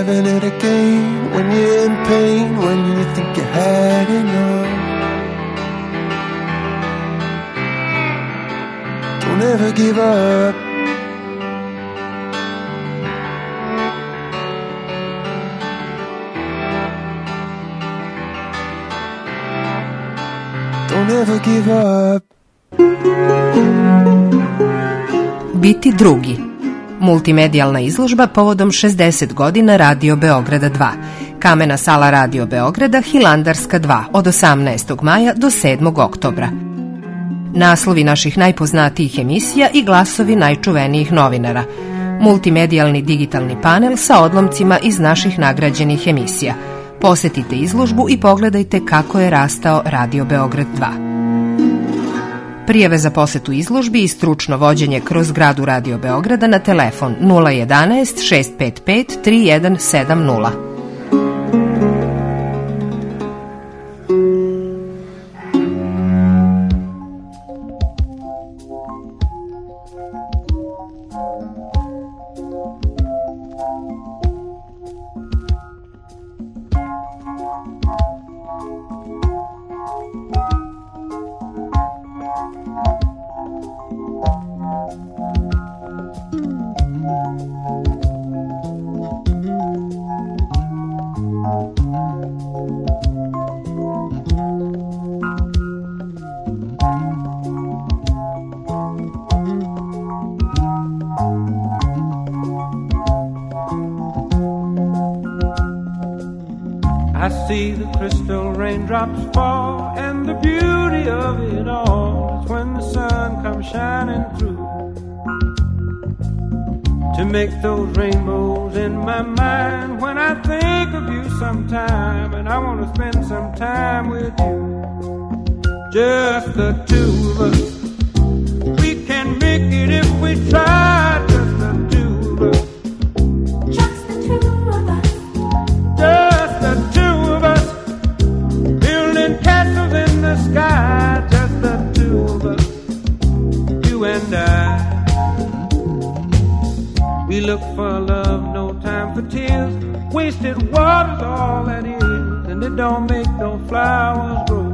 giving it again when you're in pain, when you think you had enough. Don't ever give up. Don't ever give up. Biti drugi. Multimedijalna izložba povodom 60 godina Radio Beograda 2. Kamena sala Radio Beograda, Hilandarska 2, od 18. maja do 7. oktobra. Naslovi naših najpoznatijih emisija i glasovi najčuvenijih novinara. Multimedijalni digitalni panel sa odlomcima iz naših nagrađenih emisija. Posetite izložbu i pogledajte kako je rastao Radio Beograd 2. Prijave za posetu izložbi i stručno vođenje kroz zgradu Radio Beograda na telefon 011 655 3170. I see the crystal raindrops fall, and the beauty of it all is when the sun comes shining through to make those rainbows in my mind. When I think of you sometime, and I want to spend some time with you, just the two of us. We can make it if we try, just the two of us. Just the two of us. Just the two of us, building castles in the sky. Just the two of us, you and I. We look for love, no time for tears. Wasted water's all that is, and it don't make no flowers grow.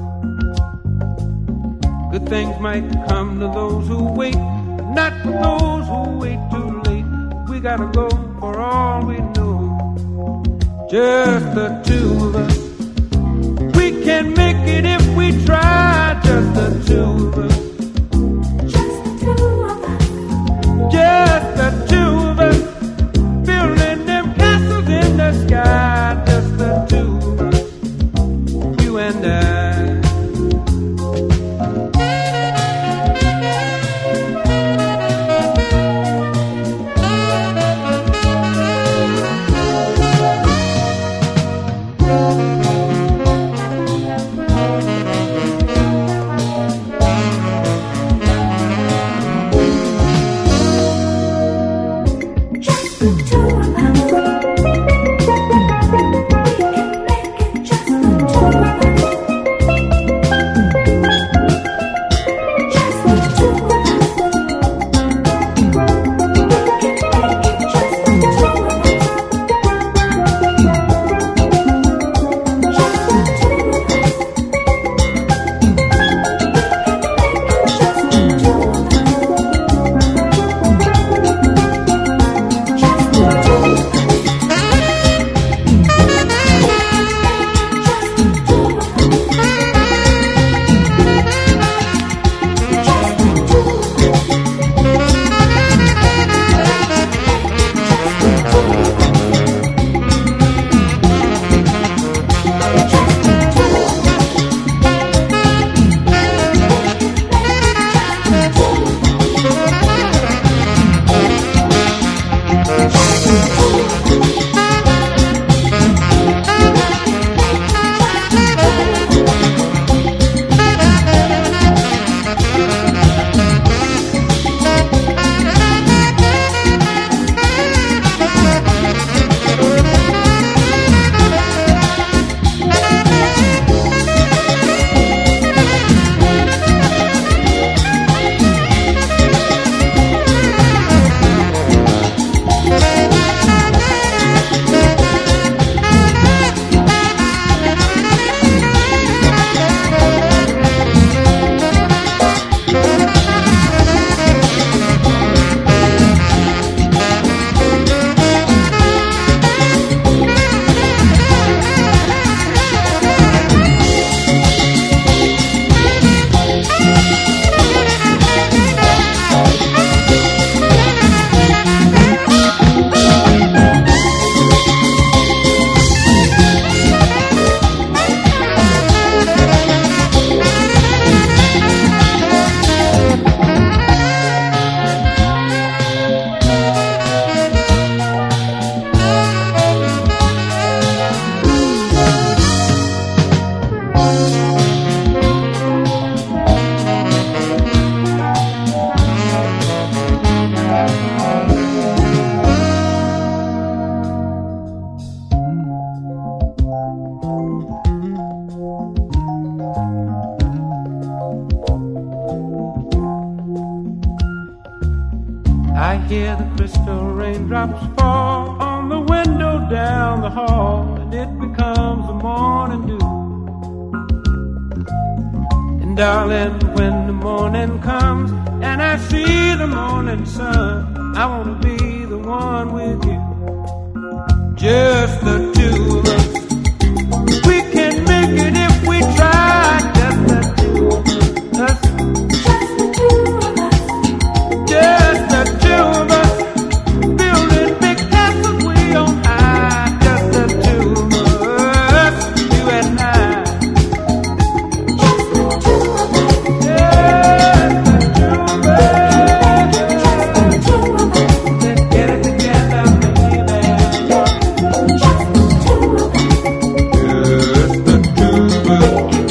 Good things might come to those who wait, not for those who wait too late. We gotta go for all we know. Just the two of us. We can make it if we try. Just the two of us. Just the two of us. Just the two of us. Building them castles in the sky. Just the two of us. You and I. hear the crystal raindrops fall on the window down the hall, and it becomes the morning dew. And darling, when the morning comes and I see the morning sun, I wanna be the one with you, just the two of us. We can make it if we try, just the two of us. Just the two of us, building big castles way on high. Just the two of us, you and I. Just the two of us. Just the two of us. Just the two of us. Let's get it together, baby. Just the two of us. Just the two of us.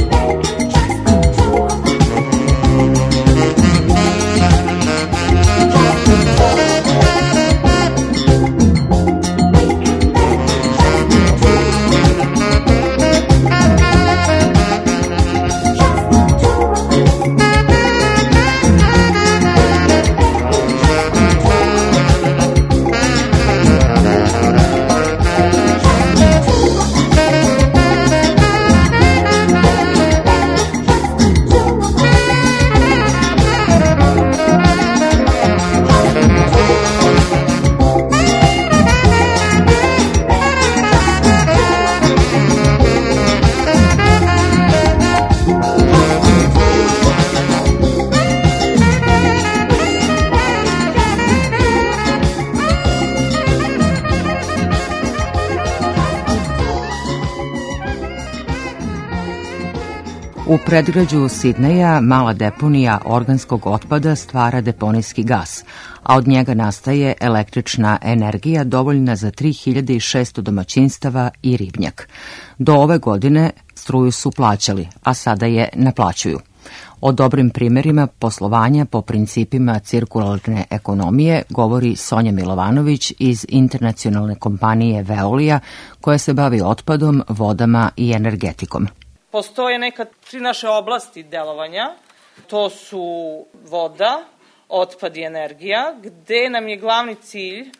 U predgrađu Sidneja mala deponija organskog otpada stvara deponijski gas, a od njega nastaje električna energija dovoljna za 3600 domaćinstava i ribnjak. Do ove godine struju su plaćali, a sada je naplaćuju. O dobrim primjerima poslovanja po principima cirkularne ekonomije govori Sonja Milovanović iz internacionalne kompanije Veolia koja se bavi otpadom, vodama i energetikom. Postoje neka tri naše oblasti delovanja. To su voda, otpad i energija, gde nam je glavni cilj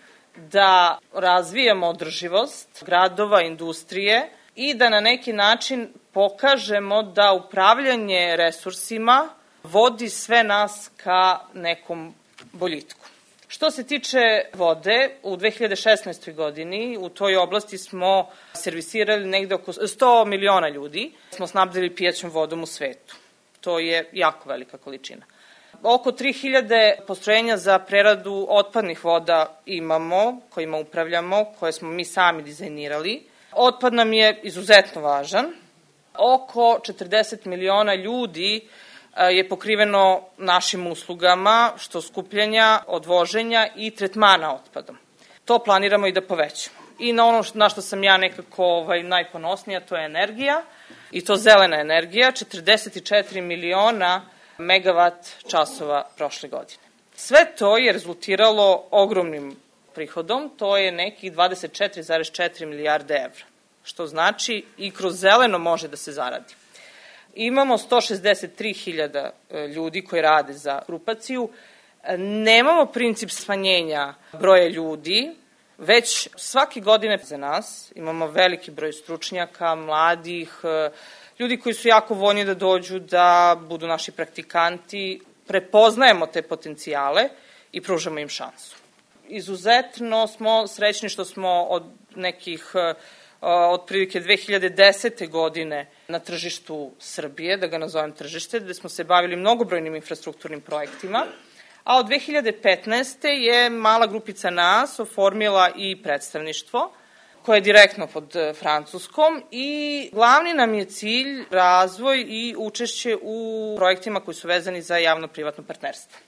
da razvijamo održivost gradova, industrije i da na neki način pokažemo da upravljanje resursima vodi sve nas ka nekom boljitku. Što se tiče vode, u 2016. godini u toj oblasti smo servisirali negde oko 100 miliona ljudi. Smo snabdili pijaćom vodom u svetu. To je jako velika količina. Oko 3000 postrojenja za preradu otpadnih voda imamo, kojima upravljamo, koje smo mi sami dizajnirali. Otpad nam je izuzetno važan. Oko 40 miliona ljudi je pokriveno našim uslugama, što skupljanja, odvoženja i tretmana otpadom. To planiramo i da povećamo. I na ono na što sam ja nekako najponosnija, to je energija, i to zelena energija, 44 miliona megavat časova prošle godine. Sve to je rezultiralo ogromnim prihodom, to je nekih 24,4 milijarde evra, što znači i kroz zeleno može da se zaradi. Imamo 163.000 ljudi koji rade za grupaciju. Nemamo princip smanjenja broja ljudi, već svake godine za nas imamo veliki broj stručnjaka, mladih, ljudi koji su jako voljni da dođu, da budu naši praktikanti. Prepoznajemo te potencijale i pružamo im šansu. Izuzetno smo srećni što smo od nekih otprilike 2010. godine na tržištu Srbije, da ga nazovem tržište, gde smo se bavili mnogobrojnim infrastrukturnim projektima, a od 2015. je mala grupica nas oformila i predstavništvo koje je direktno pod Francuskom i glavni nam je cilj razvoj i učešće u projektima koji su vezani za javno-privatno partnerstvo.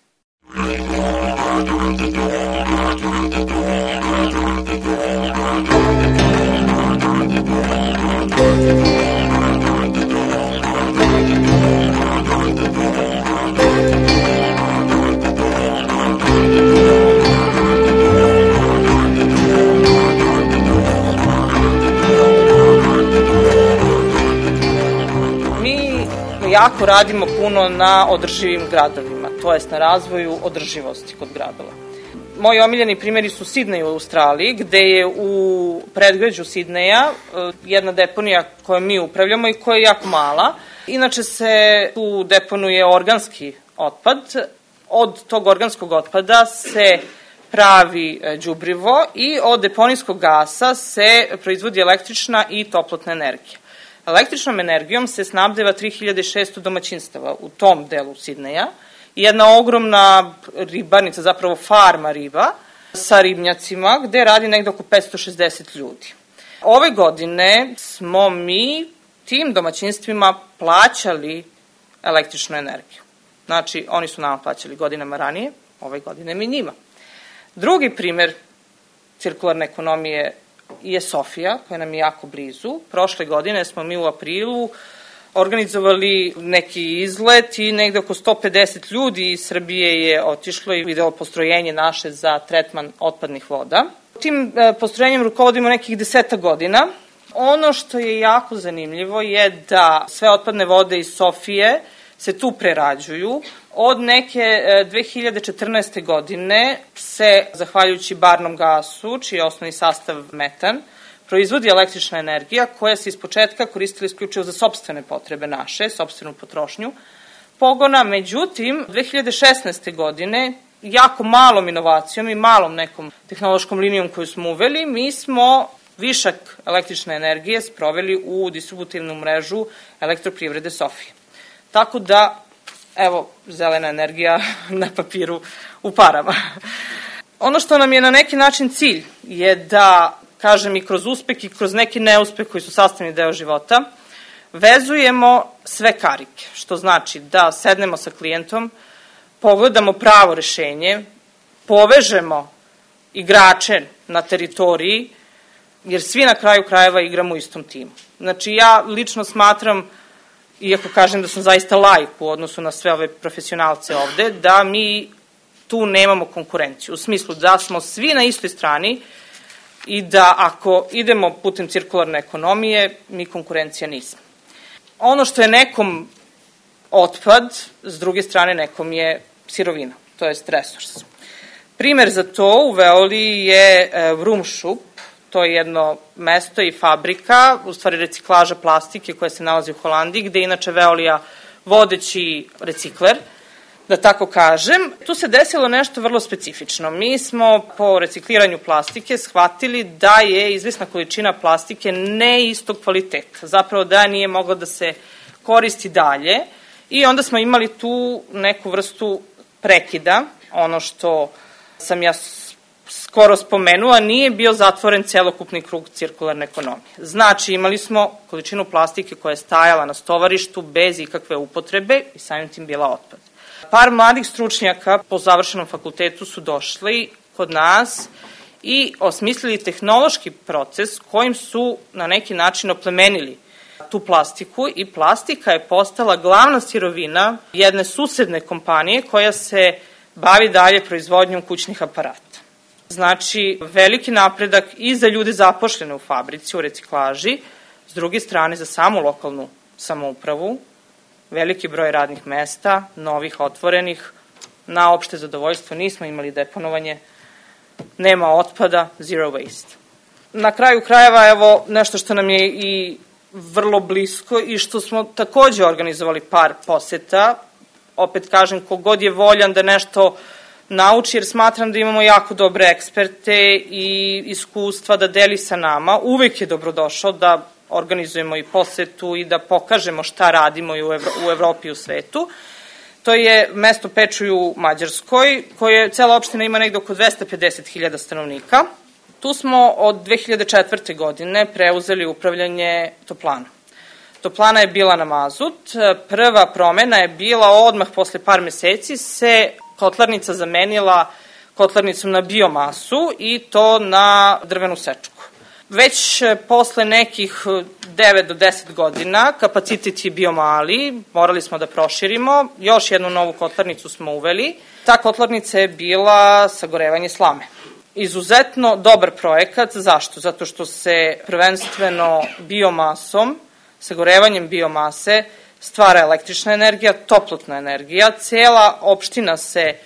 Jako radimo puno na održivim gradovima, to jest na razvoju održivosti kod gradova. Moji omiljeni primjeri su Sidney u Australiji, gde je u predgrađu Sidneja jedna deponija kojom mi upravljamo i koja je jako mala. Inače se tu deponuje organski otpad. Od tog organskog otpada se pravi đubrivo i od deponijskog gasa se proizvodi električna i toplotna energija. Električnom energijom se snabdeva 3600 domaćinstava u tom delu Sidneja. Jedna ogromna ribarnica, zapravo farma riba, sa ribnjacima, gde radi negde oko 560 ljudi. Ove godine smo mi tim domaćinstvima plaćali električnu energiju. Znači, oni su nama plaćali godinama ranije, ove godine mi njima. Drugi primer cirkularne ekonomije je Sofija, koja nam je jako blizu. Prošle godine smo mi u aprilu organizovali neki izlet i negde oko 150 ljudi iz Srbije je otišlo i videlo postrojenje naše za tretman otpadnih voda. Tim postrojenjem rukovodimo nekih 10 godina. Ono što je jako zanimljivo je da sve otpadne vode iz Sofije se tu prerađuju. Od neke 2014. godine se, zahvaljujući barnom gasu, čiji je osnovni sastav metan, proizvodi električna energija koja se ispočetka koristila isključivo za sopstvene potrebe naše, sopstvenu potrošnju pogona. Međutim, 2016. godine, jako malom inovacijom i malom nekom tehnološkom linijom koju smo uveli, mi smo višak električne energije sproveli u distributivnu mrežu elektroprivrede Sofije. Tako da, evo, zelena energija na papiru u parama. Ono što nam je na neki način cilj je da, kažem, i kroz uspeh i kroz neki neuspeh koji su sastavni deo života, vezujemo sve karike, što znači da sednemo sa klijentom, pogledamo pravo rešenje, povežemo igrače na teritoriji, jer svi na kraju krajeva igramo u istom timu. Znači, ja lično smatram, iako kažem da sam zaista laik u odnosu na sve ove profesionalce ovde, da mi tu nemamo konkurenciju. U smislu da smo svi na istoj strani i da ako idemo putem cirkularne ekonomije, mi konkurencija nismo. Ono što je nekom otpad, s druge strane nekom je sirovina, to je resurs. Primer za to u Veoli je Vrumšup, to je jedno mesto i fabrika, u stvari reciklaža plastike koja se nalazi u Holandiji, gde je inače Veolija vodeći recikler, da tako kažem. Tu se desilo nešto vrlo specifično. Mi smo po recikliranju plastike shvatili da je izvesna količina plastike ne istog kvaliteta, zapravo da nije mogla da se koristi dalje i onda smo imali tu neku vrstu prekida. Ono što sam ja skoro spomenula, nije bio zatvoren celokupni krug cirkularne ekonomije. Znači, imali smo količinu plastike koja je stajala na stovarištu bez ikakve upotrebe i samim tim bila otpad. Par mladih stručnjaka po završenom fakultetu su došli kod nas i osmislili tehnološki proces kojim su na neki način oplemenili tu plastiku i plastika je postala glavna sirovina jedne susedne kompanije koja se bavi dalje proizvodnjom kućnih aparata. Znači, veliki napredak i za ljude zaposlene u fabrici, u reciklaži, s druge strane za samu lokalnu samoupravu, veliki broj radnih mesta, novih, otvorenih, na opšte zadovoljstvo nismo imali deponovanje, nema otpada, zero waste. Na kraju krajeva, evo, nešto što nam je i vrlo blisko i što smo takođe organizovali par poseta, opet kažem, kogod je voljan da nešto nauči, jer smatram da imamo jako dobre eksperte i iskustva da deli sa nama. Uvek je dobrodošao da organizujemo i posetu i da pokažemo šta radimo i u Evropi i u svetu. To je mesto Pečuj u Mađarskoj, koje cela opština ima negde oko 250.000 stanovnika. Tu smo od 2004. godine preuzeli upravljanje toplanom. Toplana je bila na mazut. Prva promena je bila odmah posle par meseci se kotlarnica zamenila kotlarnicom na biomasu i to na drvenu sečku. Već posle nekih 9 do 10 godina kapacitet je bio mali, morali smo da proširimo, još jednu novu kotlarnicu smo uveli. Ta kotlarnica je bila sagorevanje slame. Izuzetno dobar projekat, zašto? Zato što se prvenstveno biomasom, sagorevanjem biomase stvara električna energija, toplotna energija, cela opština se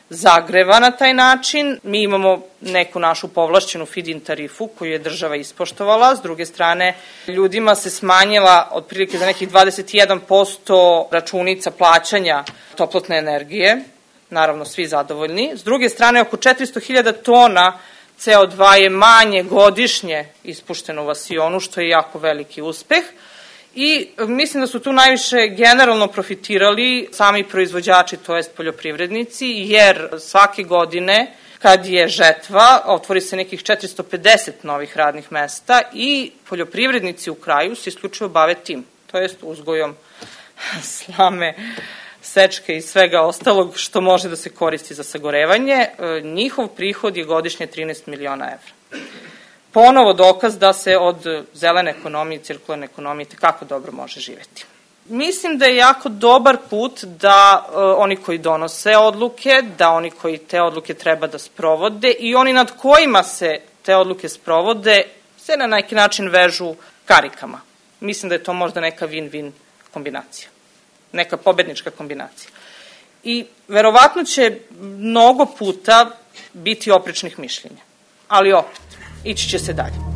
zagreva na taj način. Mi imamo neku našu povlašćenu feed-in tarifu koju je država ispoštovala. S druge strane, ljudima se smanjila otprilike za nekih 21% računica plaćanja toplotne energije. Naravno, svi zadovoljni. S druge strane, oko 400.000 tona CO2 je manje godišnje ispušteno u vasionu, što je jako veliki uspeh. I mislim da su tu najviše generalno profitirali sami proizvođači, to jest poljoprivrednici, jer svake godine kad je žetva, otvori se nekih 450 novih radnih mesta i poljoprivrednici u kraju se isključivo bave tim, to jest uzgojom slame, sečke i svega ostalog što može da se koristi za sagorevanje. Njihov prihod je godišnje 13 miliona evra. Ponovo dokaz da se od zelene ekonomije i cirkularne ekonomije kako dobro može živeti. Mislim da je jako dobar put da oni koji donose odluke, da oni koji te odluke treba da sprovode i oni nad kojima se te odluke sprovode se na neki način vežu karikama. Mislim da je to možda neka win-win kombinacija, neka pobednička kombinacija. I verovatno će mnogo puta biti oprečnih mišljenja, ali opet, ići će se dalje.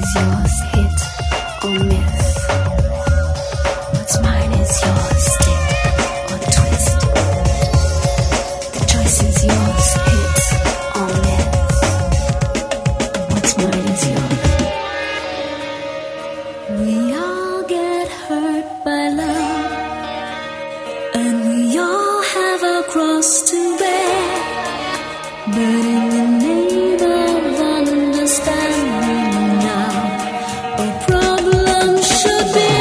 is yours, hit or miss. What's mine is yours, stick or twist. The choice is yours, hit or miss. What's mine is yours. We all get hurt by love, and we all have our cross to bear. But in the name of understanding now, a problem should be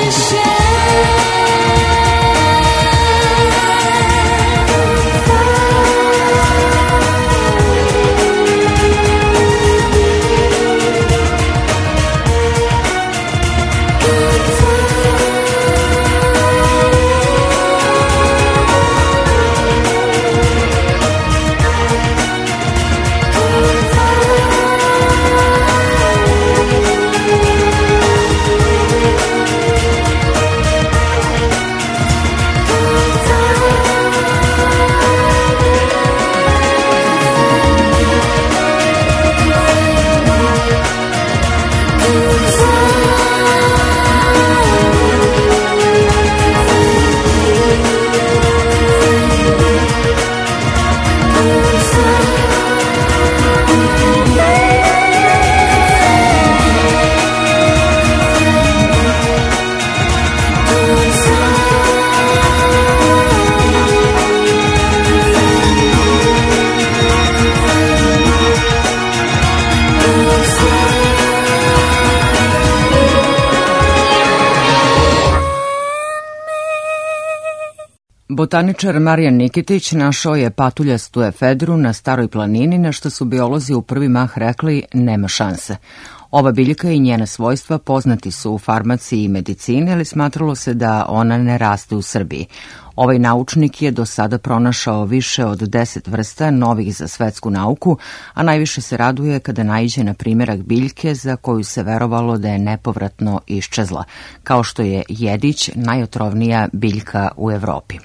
Botaničar Marijan Nikitić našao je patuljastu efedru na Staroj planini, na što su biolozi u prvi mah rekli nema šanse. Ova biljka i njena svojstva poznati su u farmaciji i medicini, ali smatralo se da ona ne raste u Srbiji. Ovaj naučnik je do sada pronašao više od 10 vrsta novih za svetsku nauku, a najviše se raduje kada naiđe na primjerak biljke za koju se verovalo da je nepovratno iščezla, kao što je jedić, najotrovnija biljka u Evropi.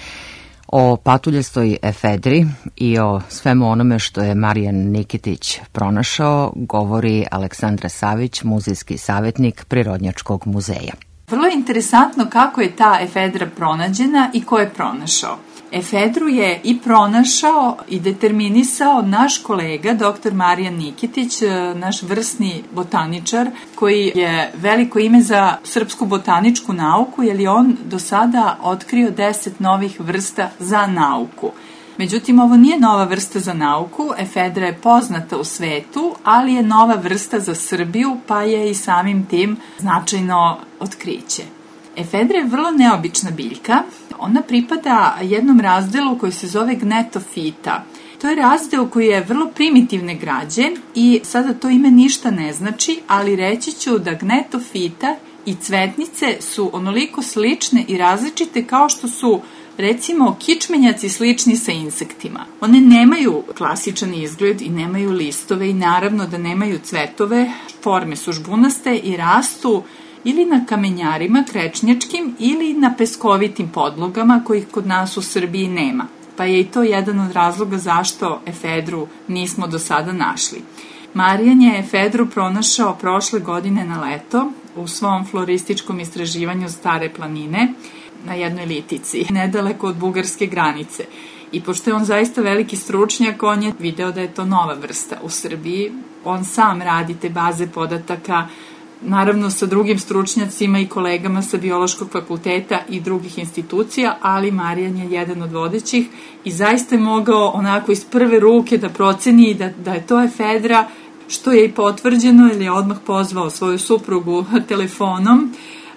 O patuljastoj efedri i o svemu onome što je Marijan Nikitić pronašao govori Aleksandra Savić, muzejski savjetnik Prirodnjačkog muzeja. Vrlo je interesantno kako je ta efedra pronađena i ko je pronašao. Efedru je i pronašao i determinisao naš kolega, dr. Marijan Nikitić, naš vrsni botaničar, koji je veliko ime za srpsku botaničku nauku, jer je on do sada otkrio 10 novih vrsta za nauku. Međutim, ovo nije nova vrsta za nauku, efedra je poznata u svetu, ali je nova vrsta za Srbiju, pa je i samim tim značajno otkriće. Efedra je vrlo neobična biljka. Ona pripada jednom razdelu koji se zove gnetofita. To je razdeo koji je vrlo primitivne građe i sada to ime ništa ne znači, ali reći ću da gnetofita i cvetnice su onoliko slične i različite kao što su recimo kičmenjaci slični sa insektima. One nemaju klasičan izgled i nemaju listove i naravno da nemaju cvetove, forme su žbunaste i rastu ili na kamenjarima krečnjačkim ili na peskovitim podlogama kojih kod nas u Srbiji nema. Pa je i to jedan od razloga zašto efedru nismo do sada našli. Marijan je efedru pronašao prošle godine na leto u svom florističkom istraživanju Stare planine na jednoj litici, nedaleko od bugarske granice. I pošto je on zaista veliki stručnjak, on je video da je to nova vrsta u Srbiji. On sam radi te baze podataka, naravno sa drugim stručnjacima i kolegama sa biološkog fakulteta i drugih institucija, ali Marijan je jedan od vodećih i zaista je mogao onako iz prve ruke da proceni da je to efedra, što je i potvrđeno, jer je odmah pozvao svoju suprugu telefonom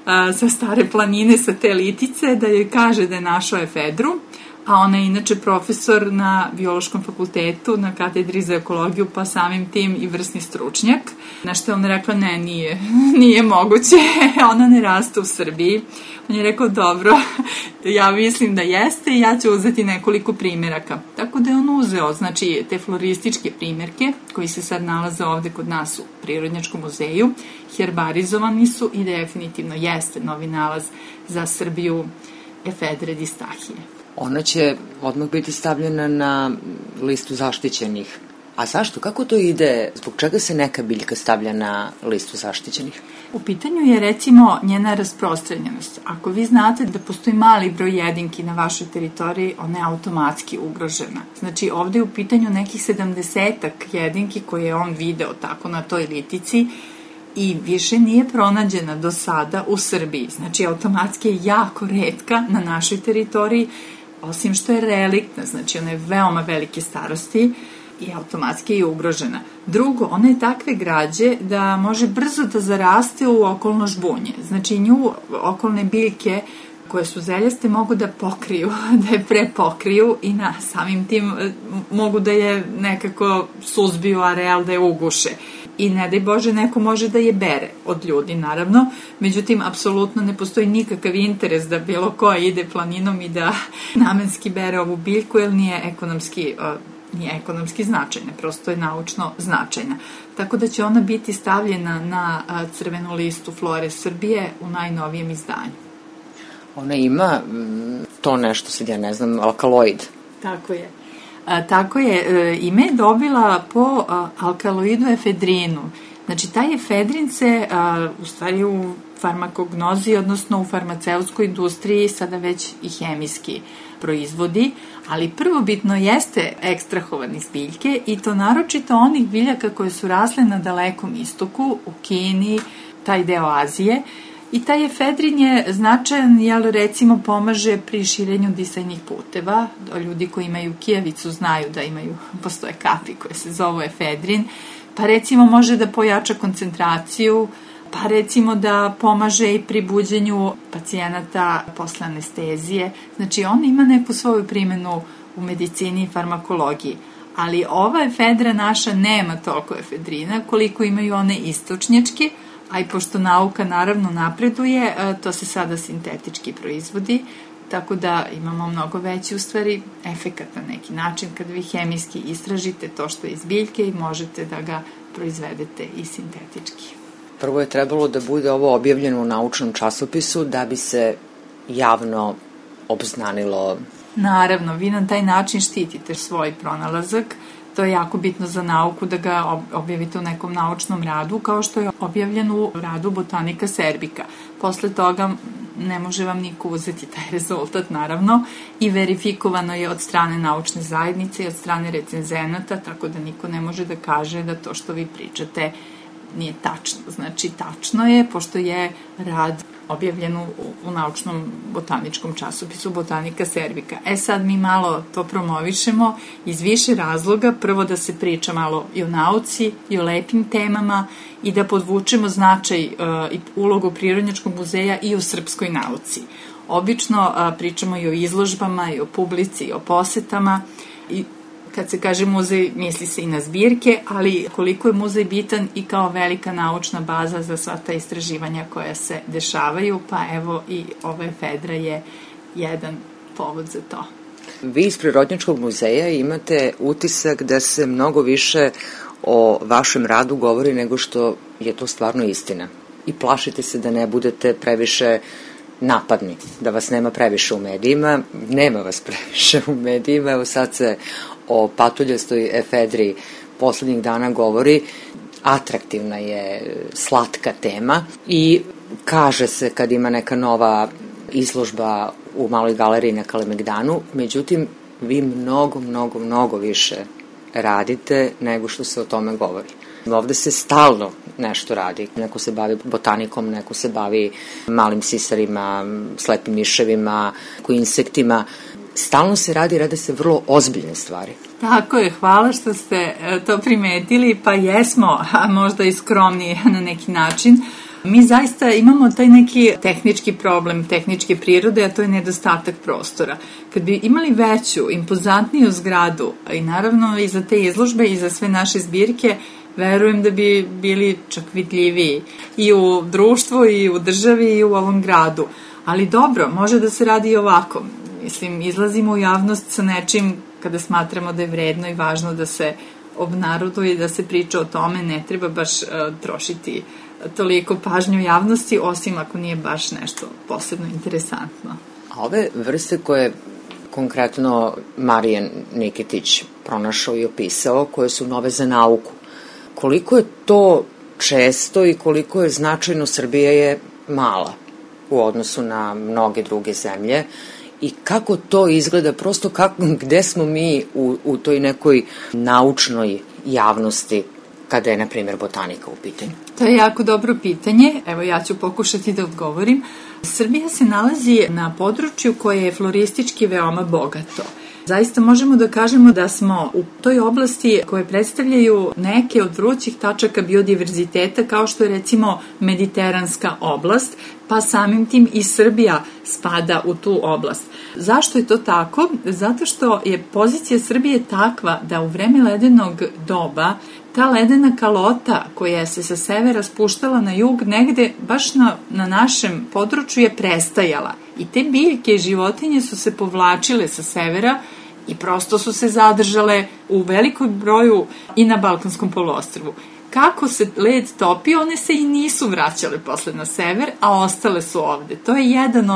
sa Stare planine, sa te litice, da joj kaže da je našao efedru, a ona je inače profesor na biološkom fakultetu, na katedri za ekologiju, pa samim tim i vrsni stručnjak. Na što je ona rekla, ne, nije moguće, ona ne raste u Srbiji. On je rekao, dobro, ja mislim da jeste i ja ću uzeti nekoliko primjeraka. Tako da je on uzeo, znači, te florističke primjerke, koji se sad nalaze ovde kod nas u Prirodnjačkom muzeju, herbarizovani su i definitivno jeste novi nalaz za Srbiju efedre distahije. Ona će odmah biti stavljena na listu zaštićenih, A zašto? Kako to ide? Zbog čega se neka biljka stavlja na listu zaštićenih? U pitanju je recimo njena rasprostranjenost. Ako vi znate da postoji mali broj jedinki na vašoj teritoriji, ona je automatski ugrožena. Znači ovde je u pitanju nekih 70-ak jedinki koje je on video tako na toj litici i više nije pronađena do sada u Srbiji. Znači automatski je jako retka na našoj teritoriji, osim što je reliktna, znači ona je veoma velike starosti i automatski je ugrožena. Drugo, ona je takve građe da može brzo da zaraste u okolno žbunje. Znači nju okolne biljke koje su zeljaste mogu da pokriju, da je prepokriju i na samim tim mogu da je nekako suzbiju areal, da je uguše. I ne daj Bože, neko može da je bere od ljudi, naravno. Međutim, apsolutno ne postoji nikakav interes da bilo ko ide planinom i da namenski bere ovu biljku, jer nije ekonomski značajna, prosto je naučno značajna. Tako da će ona biti stavljena na crvenu listu Flore Srbije u najnovijem izdanju. Ona ima to nešto, sad ja ne znam, alkaloid. Tako je. Tako je, ime je dobila po alkaloidu efedrinu. Znači, taj efedrin se u stvari u farmakognozi, odnosno u farmaceutskoj industriji, sada već i hemijski proizvodi, ali prvobitno jeste ekstrahovan iz biljke i to naročito onih biljaka koje su rasle na Dalekom istoku, u Kini, taj deo Azije. I taj efedrin je značajan, jer recimo pomaže pri širenju disajnih puteva. Ljudi koji imaju kijavicu znaju da postoje kapi koje se zovu efedrin. Pa recimo može da pojača koncentraciju, pa recimo da pomaže i pri buđenju pacijenata posle anestezije. Znači on ima neku svoju primenu u medicini i farmakologiji. Ali ova efedra naša nema toliko efedrina koliko imaju one istočnjačke, a i pošto nauka naravno napreduje, to se sada sintetički proizvodi, tako da imamo mnogo veći u stvari efekat na neki način kad vi hemijski istražite to što je iz biljke i možete da ga proizvedete i sintetički. Prvo je trebalo da bude ovo objavljeno u naučnom časopisu da bi se javno obznanilo. Naravno, vi na taj način štitite svoj pronalazak. To je jako bitno za nauku da ga objavite u nekom naučnom radu, kao što je objavljen u radu Botanica Serbica. Posle toga ne može vam niko uzeti taj rezultat, naravno, i verifikovano je od strane naučne zajednice i od strane recenzenata, tako da niko ne može da kaže da to što vi pričate nije tačno. Znači, tačno je, pošto je rad objavljen u naučnom botaničkom časopisu Botanica Serbica. Sad mi malo to promovišemo iz više razloga. Prvo da se priča malo i o nauci i o lepim temama i da podvučemo značaj i ulogu Prirodnjačkog muzeja i u srpskoj nauci. Obično pričamo i o izložbama, i o publici, i o posetama i kad se kaže muzej, misli se i na zbirke, ali koliko je muzej bitan i kao velika naučna baza za sva ta istraživanja koja se dešavaju, pa evo i ova efedra je jedan povod za to. Vi iz Prirodnjačkog muzeja imate utisak da se mnogo više o vašem radu govori nego što je to stvarno istina. I plašite se da ne budete previše napadni, da vas nema previše u medijima. Nema vas previše u medijima, evo sad se o patuljastoj efedri poslednjih dana govori. Atraktivna je, slatka tema i kaže se kad ima neka nova izložba u Maloj galeriji na Kalemegdanu, međutim vi mnogo više radite nego što se o tome govori. Ovde se stalno nešto radi. Neko se bavi botanikom, neko se bavi malim sisarima, slepim miševima, insektima. Stalno se rade se vrlo ozbiljne stvari. Tako je, hvala što ste to primetili, pa jesmo, a možda i skromni na neki način. Mi zaista imamo taj neki tehnički problem, tehničke prirode, a to je nedostatak prostora. Kad bi imali veću, impozantniju zgradu, i naravno i za te izložbe i za sve naše zbirke, verujem da bi bili čak vidljiviji i u društvu, i u državi, i u ovom gradu. Ali dobro, može da se radi i ovako. Mislim, izlazimo u javnost sa nečim kada smatramo da je vredno i važno da se obnaroduje i da se priča o tome, ne treba baš trošiti toliko pažnju javnosti, osim ako nije baš nešto posebno interesantno. A ove vrste koje konkretno Marijan Nikitić pronašao i opisao, koje su nove za nauku. Koliko je to često i koliko je značajno? Srbija je mala u odnosu na mnoge druge zemlje i kako to izgleda, prosto gde smo mi u toj nekoj naučnoj javnosti kada je, na primjer, botanika u pitanju? To je jako dobro pitanje. Evo, ja ću pokušati da odgovorim. Srbija se nalazi na području koje je floristički veoma bogato. Zaista možemo da kažemo da smo u toj oblasti koje predstavljaju neke od vrućih tačaka biodiverziteta, kao što je recimo mediteranska oblast, pa samim tim i Srbija spada u tu oblast. Zašto je to tako? Zato što je pozicija Srbije takva da u vreme ledenog doba ta ledena kalota koja se sa severa spuštala na jug negde baš na našem području je prestajala. I te biljke i životinje su se povlačile sa severa i prosto su se zadržale u velikoj broju i na Balkanskom poluostrvu. Kako se led topio, one se i nisu vraćale posle na sever, a ostale su ovde. To je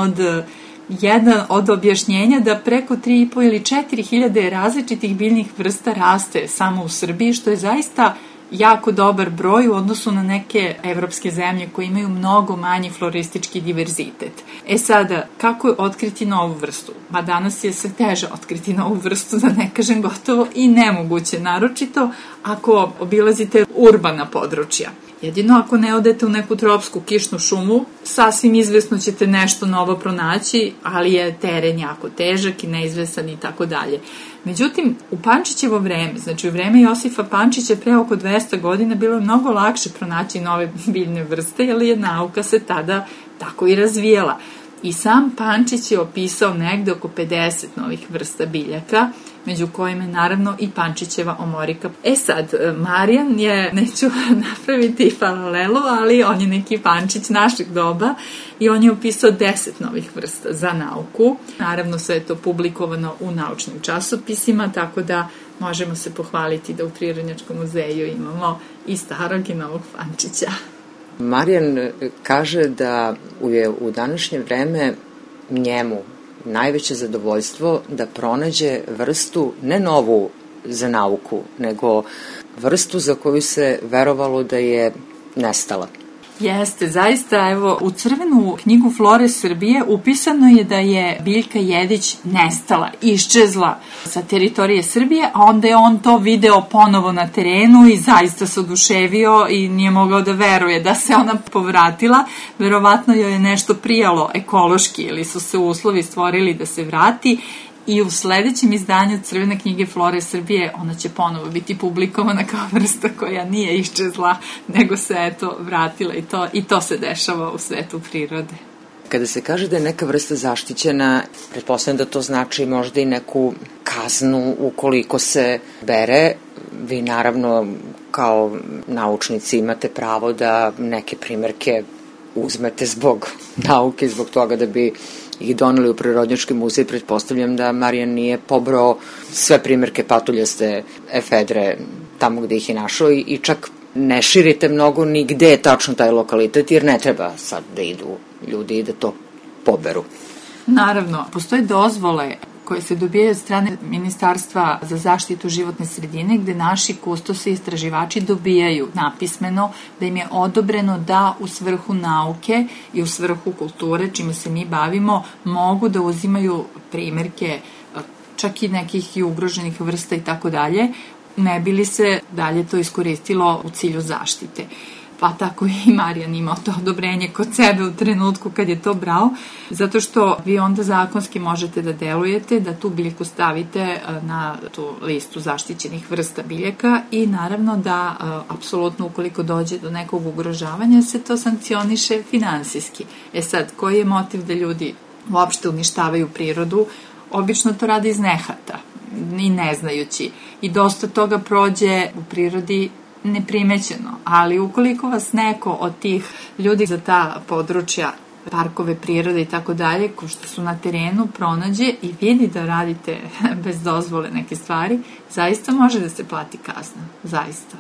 jedan od objašnjenja da preko 3.500 ili 4.000 različitih biljnih vrsta raste samo u Srbiji, što je zaista jako dobar broj u odnosu na neke evropske zemlje koje imaju mnogo manji floristički diverzitet. Sada, kako otkriti novu vrstu? Danas je sve teže otkriti novu vrstu, da ne kažem gotovo i nemoguće, naročito ako obilazite urbana područja. Jedino ako ne odete u neku tropsku kišnu šumu, sasvim izvesno ćete nešto novo pronaći, ali je teren jako težak i neizvesan i tako dalje. Međutim, u Pančićevo vreme, znači u vreme Josifa Pančića pre oko 200 godina, bilo je mnogo lakše pronaći nove biljne vrste, jer je nauka se tada tako i razvijela. I sam Pančić je opisao negde oko 50 novih vrsta biljaka, među kojima je naravno i Pančićeva omorika. Sad, Marijan je, neću napraviti paralelu, ali on je neki Pančić našeg doba i on je opisao 10 novih vrsta za nauku. Naravno, sve je to publikovano u naučnim časopisima, tako da možemo se pohvaliti da u Prirodnjačkom muzeju imamo i starog i novog Pančića. Marijan kaže da je u današnje vreme njemu najveće zadovoljstvo da pronađe vrstu, ne novu za nauku, nego vrstu za koju se verovalo da je nestala. Jeste, zaista, evo, u crvenu knjigu Flore Srbije upisano je da je biljka jedić nestala, iščezla sa teritorije Srbije, a onda je on to video ponovo na terenu i zaista se oduševio i nije mogao da veruje da se ona povratila. Verovatno joj je nešto prijalo ekološki ili su se uslovi stvorili da se vrati. I u sledećem izdanju Crvene knjige Flore Srbije ona će ponovo biti publikovana kao vrsta koja nije iščezla, nego se eto vratila i to se dešava u svetu prirode. Kada se kaže da je neka vrsta zaštićena, pretpostavljam da to znači možda i neku kaznu ukoliko se bere. Vi naravno kao naučnici imate pravo da neke primerke uzmete zbog nauke, zbog toga da bi ih doneli u Prirodnjački muzej. Pretpostavljam da Marijan nije pobrao sve primerke patuljaste efedre tamo gde ih je našao i čak ne širite mnogo ni gde je tačno taj lokalitet, jer ne treba sad da idu ljudi i da to poberu. Naravno, postoje dozvole koje se dobijaju od strane Ministarstva za zaštitu životne sredine, gde naši kustosi i istraživači dobijaju napismeno da im je odobreno da u svrhu nauke i u svrhu kulture, čime se mi bavimo, mogu da uzimaju primerke čak i nekih i ugroženih vrsta i tako dalje, ne bi li se dalje to iskoristilo u cilju zaštite. Pa tako i Marijan imao to odobrenje kod sebe u trenutku kad je to brao, zato što vi onda zakonski možete da delujete, da tu biljku stavite na tu listu zaštićenih vrsta biljaka i naravno da apsolutno ukoliko dođe do nekog ugrožavanja se to sankcioniše finansijski. Sad, koji je motiv da ljudi uopšte uništavaju prirodu? Obično to radi iz nehata i ne znajući. I dosta toga prođe u prirodi neprimećeno, ali ukoliko vas neko od tih ljudi za ta područja, parkove prirode i tako dalje, ko što su na terenu, pronađe i vidi da radite bez dozvole neke stvari, zaista može da se plati kazna. Zaista.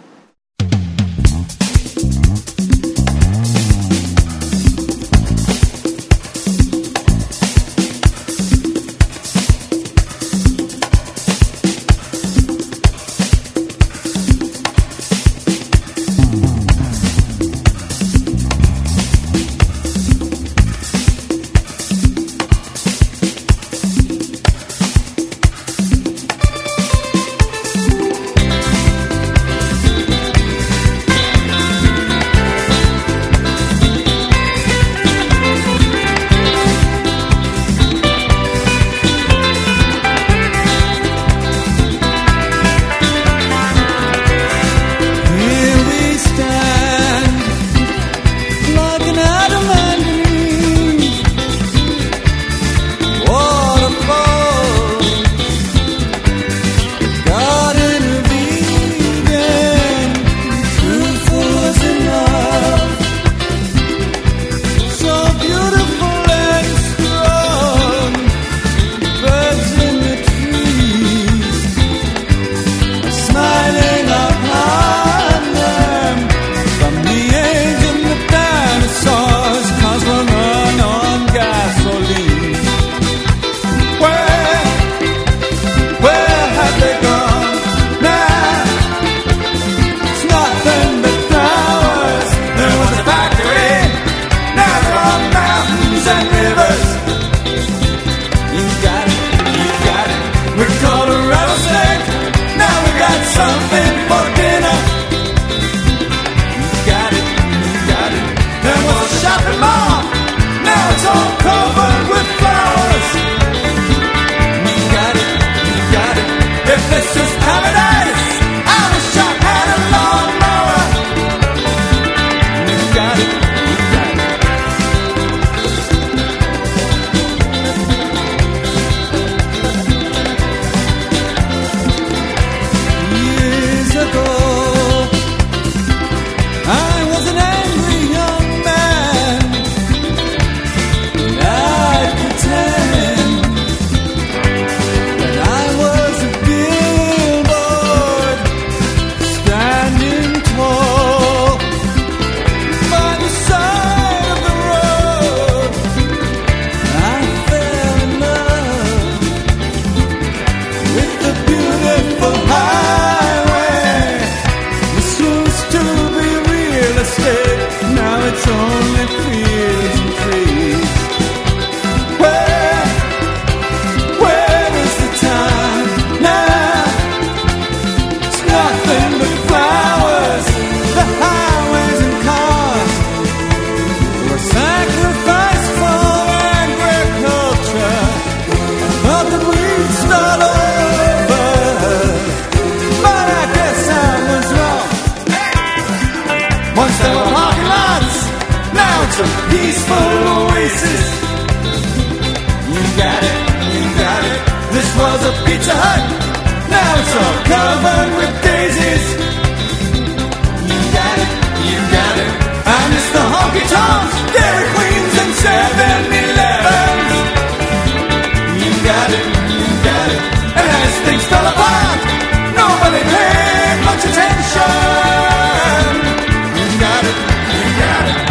a Pizza Hut. Now it's all covered with daisies. You got it, you got it. I miss the honky tonks, Dairy Queens, and 7-Elevens. You got it, and as things fell apart, nobody paid much attention. You got it, you got it.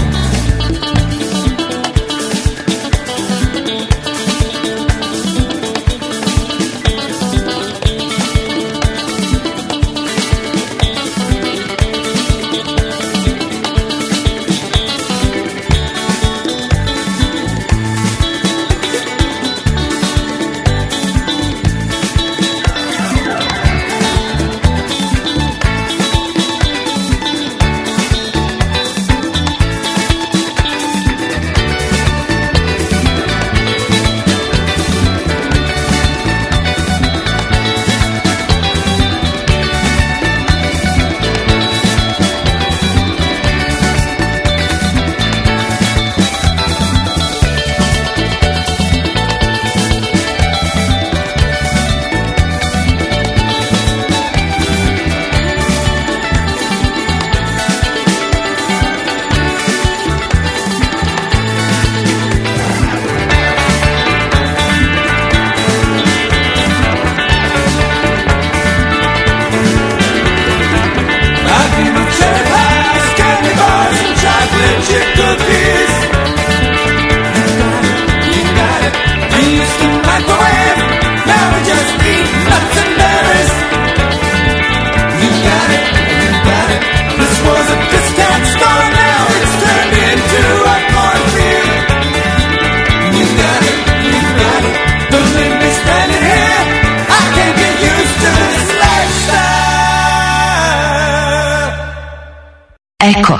Eko.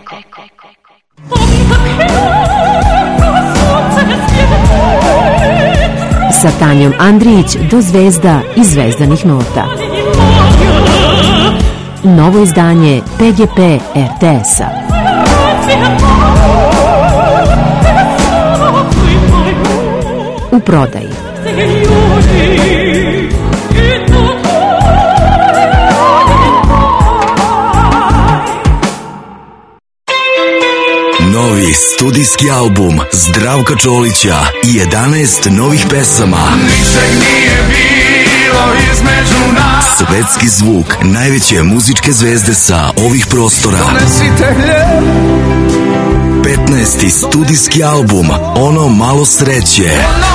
Sa Tanjom Andrić do zvezda i zvezdanih nota. Novo izdanje PGP RTS-a. U prodaji. Novi studijski album Zdravka Čolića i 11 novih pesama. Ničeg nije bilo između nas. Svetski zvuk najveće muzičke zvezde sa ovih prostora. 15. studijski album Ono malo sreće.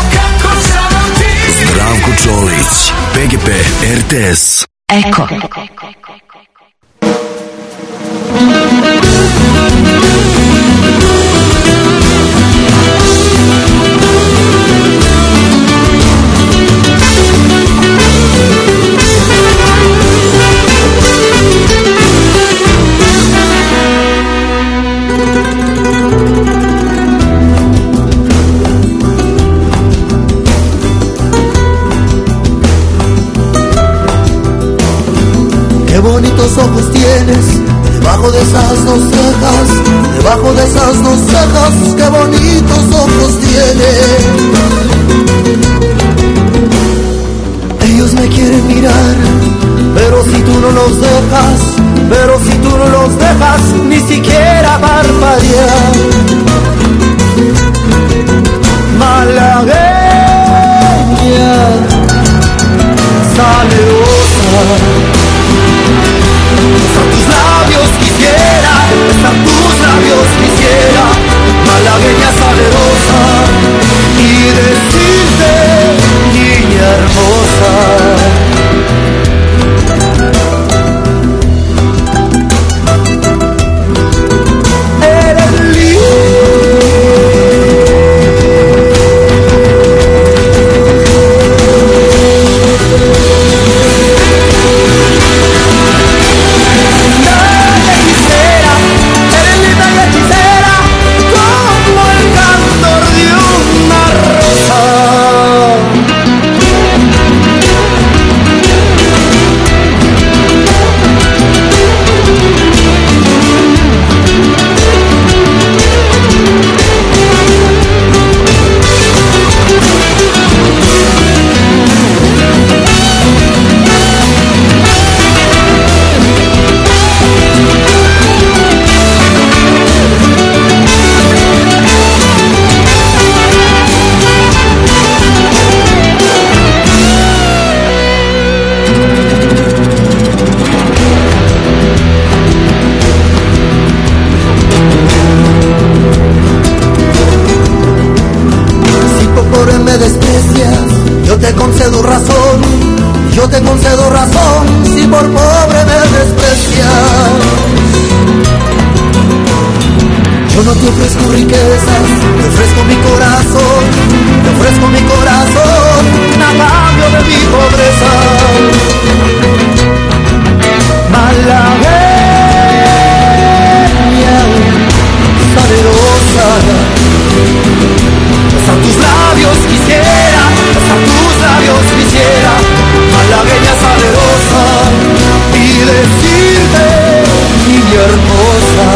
Zdravko Čolić, PGP RTS. Eko. Qué bonitos ojos tienes, debajo de esas dos cejas, debajo de esas dos cejas, qué bonitos ojos tienes. Ellos me quieren mirar, pero si tú no los dejas, pero si tú no los dejas, ni siquiera parpadear. Malagueña, salerosa, besar tus labios quisiera, besar tus labios quisiera, malagueña salerosa, y decirte, niña hermosa. te ofrezco riquezas, te ofrezco mi corazón, te ofrezco mi corazón a cambio de mi pobreza. Malagueña, salerosa, besar tus labios quisiera, besar tus labios quisiera, malagueña salerosa, y decirte, niña hermosa.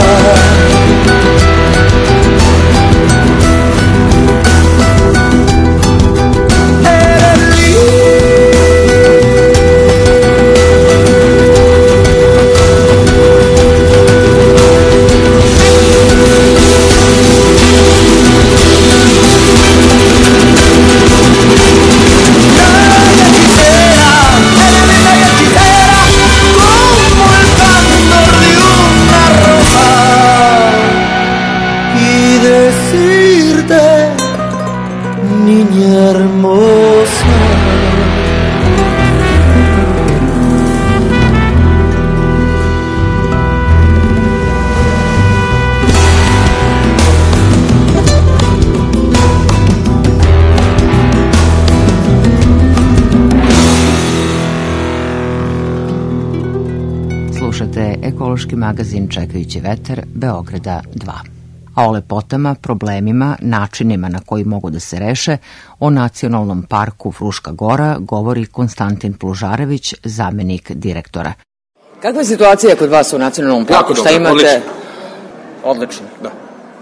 Ekološki magazin Čekajući vetar, Beograda 2. A o lepotama, problemima, načinima na koji mogu da se reše, o nacionalnom parku Fruška Gora govori Konstantin Plužarević, zamenik direktora. Kakva je situacija kod vas u nacionalnom parku? Šta imate? Odlično. Odlično. Da.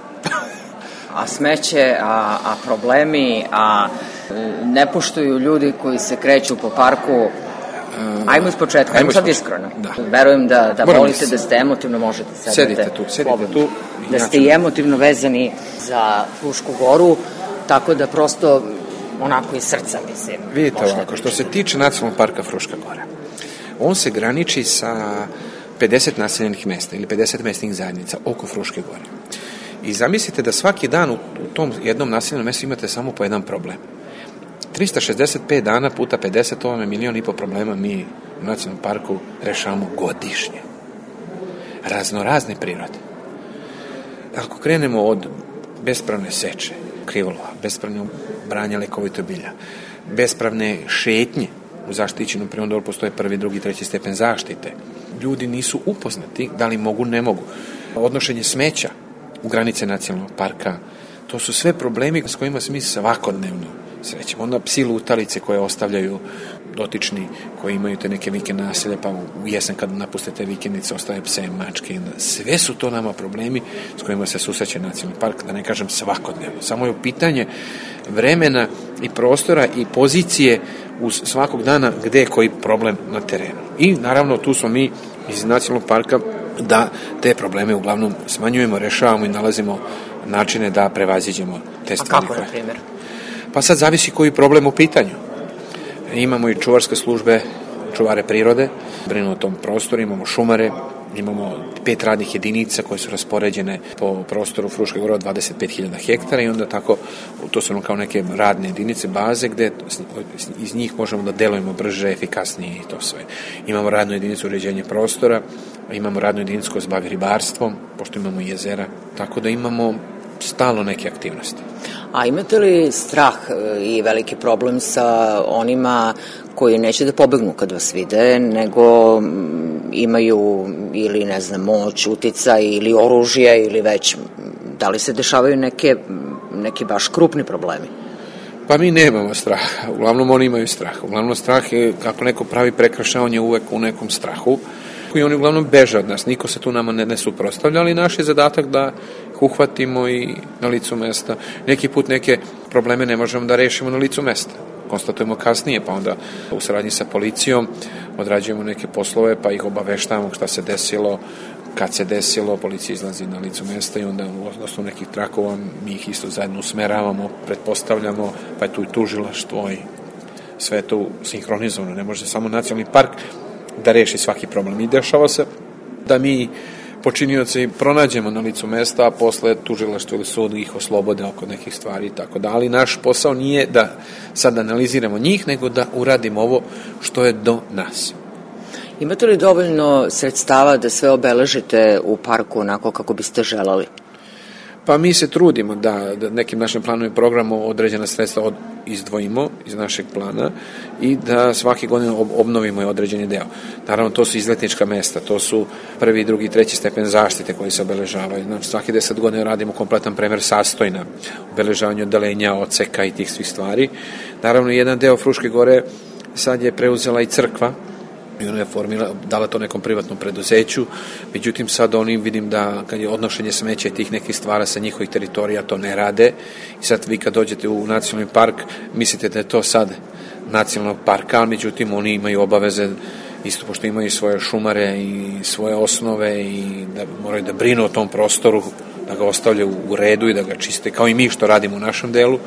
A smeće, a problemi, a ne poštuju ljudi koji se kreću po parku. Ajmo iz početka, ajmo sad iskreno. Da. Verujem da volite, da ste emotivno, možete sedite tu. Da ste i emotivno vezani za Frušku Goru, tako da prosto onako iz srca, mislim. Vidite ovako, što se tiče nacionalnog parka Fruška Gora, on se graniči sa 50 naseljenih mesta ili 50 mesnih zajednica oko Fruške Gore. I zamislite da svaki dan u tom jednom naseljenom mestu imate samo po jedan problem. 365 dana puta 50, to vam je 1,5 miliona problema mi u nacionalnom parku rešavamo godišnje. Raznorazne prirode. Ako krenemo od bespravne seče, krivolova, bespravne branja lekovitog bilja, bespravne šetnje u zaštićenom prirodnom dobru, postoje 1., 2., 3. stepen zaštite. Ljudi nisu upoznati da li mogu, ne mogu. Odnošenje smeća u granice nacionalnog parka, to su sve problemi s kojima se mi svakodnevno srećemo. Onda psi lutalice koje ostavljaju dotični, koji imaju te neke vikend naselje, pa u jesen kad napustite vikendice ostaje pse, mačke. Sve su to nama problemi s kojima se susreće nacionalni park, da ne kažem svakodnevno. Samo je u pitanje vremena i prostora i pozicije uz svakog dana gde je koji problem na terenu. I naravno tu smo mi iz nacionalnog parka da te probleme uglavnom smanjujemo, rešavamo i nalazimo načine da prevaziđemo te stvari. A kako, na primjer? Pa sad zavisi koji problem u pitanju. Imamo i čuvarske službe, čuvare prirode, brinu o tom prostoru, imamo šumare, imamo 5 radnih jedinica koje su raspoređene po prostoru Fruške Gore od 25.000 hektara i onda tako, to su kao neke radne jedinice, baze gde iz njih možemo da delujemo brže, efikasnije i to sve. Imamo radnu jedinicu uređenja prostora, imamo radnu jedinicu koja se bavi ribarstvom, pošto imamo jezera, tako da imamo stalno neke aktivnosti. A imate li strah i veliki problem sa onima koji neće da pobegnu kad vas vide, nego imaju ili, ne znam, moć, uticaj ili oružje ili već, da li se dešavaju neki baš krupni problemi? Pa mi nemamo straha, uglavnom oni imaju strah. Uglavnom strah je, kako neko pravi prekršaj, on je uvek u nekom strahu i oni uglavnom beže od nas, niko se tu nama ne suprotstavlja, ali naš je zadatak da ih uhvatimo i na licu mesta. Neki put neke probleme ne možemo da rešimo na licu mesta, konstatujemo kasnije, pa onda u saradnji sa policijom odrađujemo neke poslove, pa ih obaveštavamo šta se desilo, kad se desilo, policija izlazi na licu mesta i onda u osnovu nekih trakova mi ih isto zajedno usmeravamo, pretpostavljamo, pa je tu i tužilaštvo i sve to sinhronizovano, ne može samo nacionalni park da reši svaki problem. I dešava se da mi počinioci pronađemo na licu mesta, a posle tužilaštvo ili sud ih oslobode oko nekih stvari i tako da. Ali naš posao nije da sad analiziramo njih, nego da uradimo ovo što je do nas. Imate li dovoljno sredstava da sve obeležite u parku onako kako biste želali? Pa mi se trudimo da nekim našim planom i programom određena sredstva izdvojimo iz našeg plana i da svake godine obnovimo određeni deo. Naravno, to su izletnička mesta, to su 1., 2. i 3. stepen zaštite koji se obeležavaju. Znači, svaki 10 godina radimo kompletan premer sastojna, obeležavanje odelenja, odseka i tih svih stvari. Naravno, jedan deo Fruške gore sad je preuzela i crkva, i ona je dala to nekom privatnom preduzeću, međutim sad oni vidim da kad je odnošenje smeća i tih nekih stvara sa njihovih teritorija to ne rade i sad vi kad dođete u nacionalni park mislite da je to sad nacionalnog parka, ali međutim oni imaju obaveze isto pošto imaju svoje šumare i svoje osnove i da moraju da brinu o tom prostoru, da ga ostavljaju u redu i da ga čiste, kao i mi što radimo u našem delu,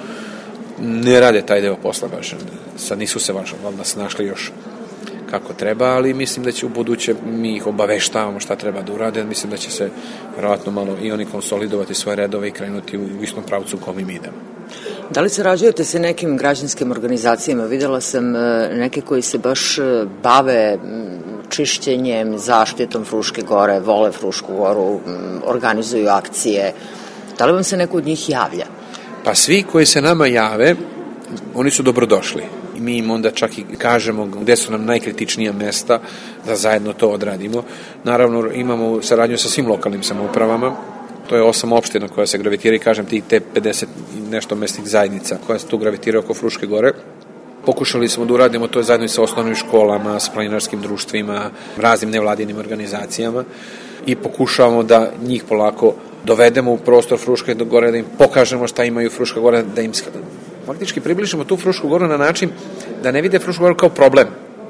ne rade taj deo posla baš. Sad nisu se valjda snašli još kako treba, ali mislim da će u buduće mi ih obaveštavamo šta treba da urade, mislim da će se verovatno malo i oni konsolidovati svoje redove i krenuti u istom pravcu u kom i mi idemo. Da li sarađujete sa nekim građanskim organizacijama? Videla sam neke koji se baš bave čišćenjem, zaštitom Fruške gore, vole Frušku goru, organizuju akcije. Da li vam se neko od njih javlja? Pa svi koji se nama jave, oni su dobrodošli. Mi im onda čak i kažemo gde su nam najkritičnija mesta da zajedno to odradimo. Naravno, imamo saradnju sa svim lokalnim samoupravama. To je 8 opština koja se gravitira i kažem te 50 i nešto mesnih zajednica koja se tu gravitira oko Fruške gore. Pokušali smo da uradimo to zajedno i sa osnovnim školama, sa planinarskim društvima, raznim nevladinim organizacijama i pokušavamo da njih polako dovedemo u prostor Fruške gore, da im pokažemo šta imaju Fruška gore, da im faktički približimo tu Frušku goru na način da ne vide Frušku goru kao problem,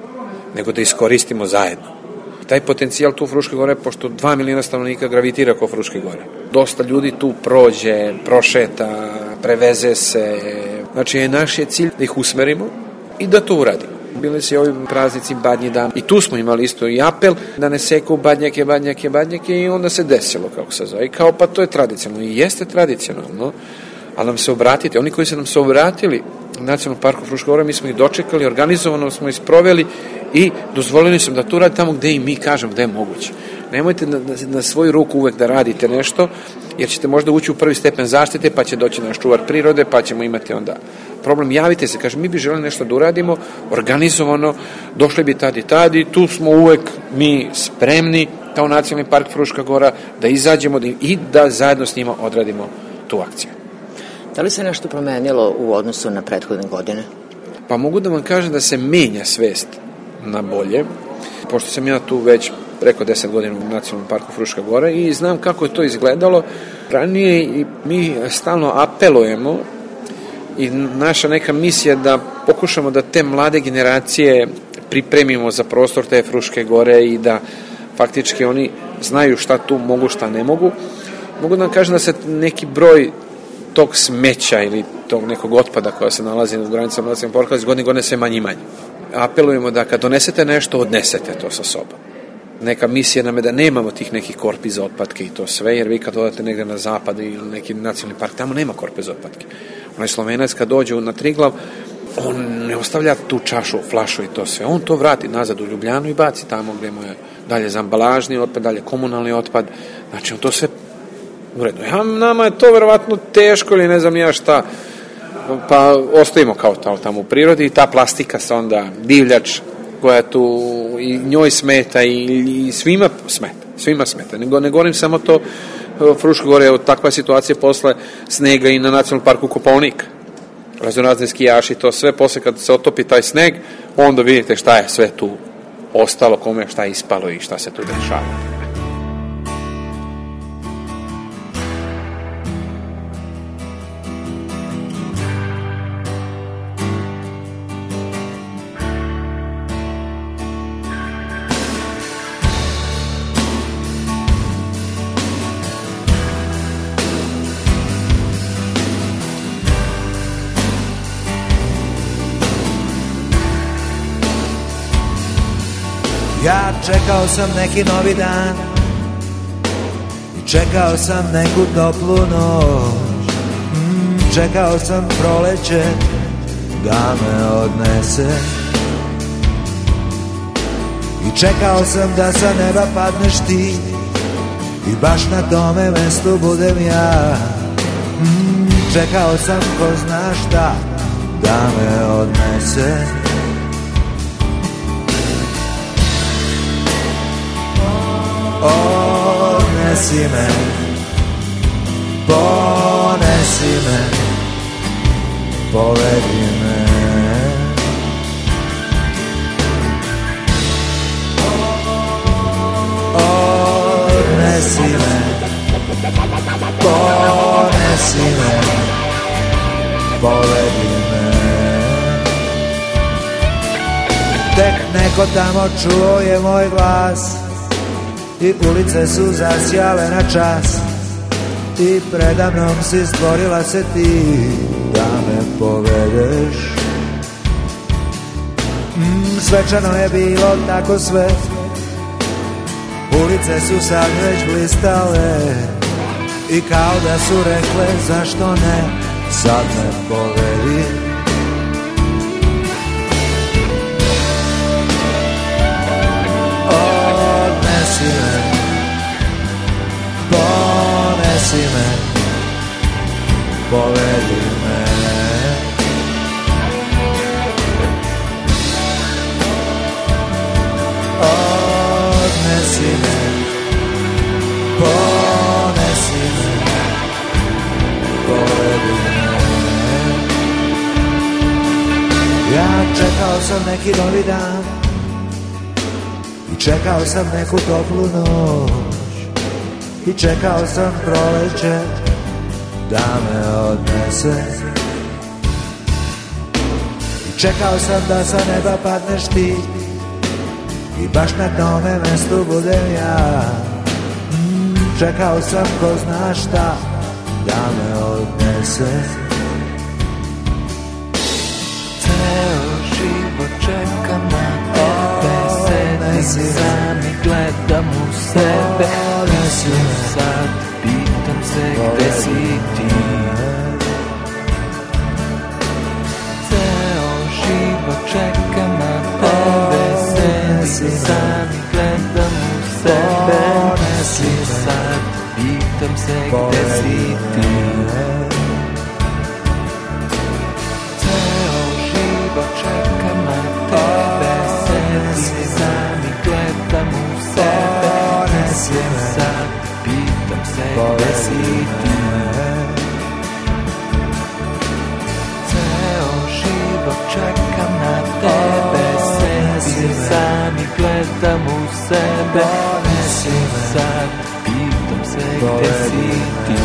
nego da iskoristimo zajedno. Taj potencijal tu Fruške gore, pošto 2 miliona stanovnika gravitira oko Fruške gore. Dosta ljudi tu prođe, prošeta, preveze se. Znači, naš je cilj da ih usmerimo i da to uradimo. Bili se ovim praznici Badnji dan i tu smo imali isto i apel da ne seku badnjake i onda se desilo, kako se zove. I kao pa to je tradicionalno i jeste tradicionalno, ali nam se obratite. Oni koji se nam se obratili u Nacionalnom parku Fruška gora, mi smo ih dočekali, organizovano smo ih sproveli i dozvolili smo da to radi tamo gde i mi kažemo gde je moguće. Nemojte na svoju ruku uvek da radite nešto, jer ćete možda ući u 1. stepen zaštite, pa će doći naš čuvar prirode, pa ćemo imati onda problem. Javite se, kaže, mi bi želeli nešto da uradimo, organizovano, došli bi tad i tu smo uvek mi spremni, kao Nacionalni park Fruška gora, da izađemo i da zajedno s njima odradimo tu akciju. Da li se nešto promenilo u odnosu na prethodne godine? Pa mogu da vam kažem da se menja svest na bolje, pošto sam ja tu već preko 10 godina u Nacionalnom parku Fruška gora i znam kako je to izgledalo. Ranije i mi stalno apelujemo i naša neka misija da pokušamo da te mlade generacije pripremimo za prostor te Fruške gore i da faktički oni znaju šta tu mogu, šta ne mogu. Mogu da vam kažem da se neki broj tog smeća ili tog nekog otpada koja se nalazi u granicama Nacionalnog parka iz godine sve manje i manje. Apelujemo da kad donesete nešto, odnesete to sa sobom. Neka misija nam je da nemamo tih nekih korpi za otpadke i to sve, jer vi kad odete negde na zapad ili neki nacionalni park, tamo nema korpe za otpadke. Onaj Slovenac kad dođe na Triglav, on ne ostavlja tu čašu, flašu i to sve. On to vrati nazad u Ljubljanu i baci tamo gde mu je dalje za ambalažni otpad, dalje komunalni otpad. Znači, on to sve uredno. Nama je to verovatno teško ili ne znam ja šta, pa ostavimo kao tamo u prirodi i ta plastika se onda divljač koja tu i njoj smeta i svima smeta. Ne govorim samo to, Fruška gore je takva situacija posle snega i na Nacionalnom parku Kopaonik. Raznorazni skijaši, to sve posle kad se otopi taj sneg, onda vidite šta je sve tu ostalo, kome šta je ispalo i šta se tu dešava. Ja čekao sam neki novi dan i čekao sam neku toplu noć, čekao sam proleće da me odnese i čekao sam da sa neba padneš ti i baš na tome mestu budem ja. Čekao sam ko zna šta da me odnese. Odnesi me, ponesi me, povedi me. Odnesi me, ponesi me, povedi me. Tek neko tamo čuo je moj glas i ulice su zasjale na čas i predamnom si stvorila se ti da me povedeš. Svečano je bilo tako sve, ulice su sad već blistale i kao da su rekle zašto ne, sad me povedi. Odnesi me, ponesi me, povedi me. Odnesi me, ponesi me, povedi me. Ja čekao sam neki novi dan i čekao sam neku toplu noć i čekao sam proleće da me odnese. I čekao sam da sa neba padneš ti i baš na tome mestu budem ja. Čekao sam ko zna šta da me odnese. Ceo život čekam na tebe, sedim sam i gledam u sebe. Mislim sad, pitam se gde si ti. Ceo život čekam na tebe, sedim sam i gledam u sebe. Mislim sad, pitam se gde si ti. Ceo život čekam na tebe, sedim sam i gledam u sebe. Mislim sad, pitam se gde si ti. Ceo život čekam na tebe, sedim sam i gledam u sebe. Mislim sad, pitam se gde si ti.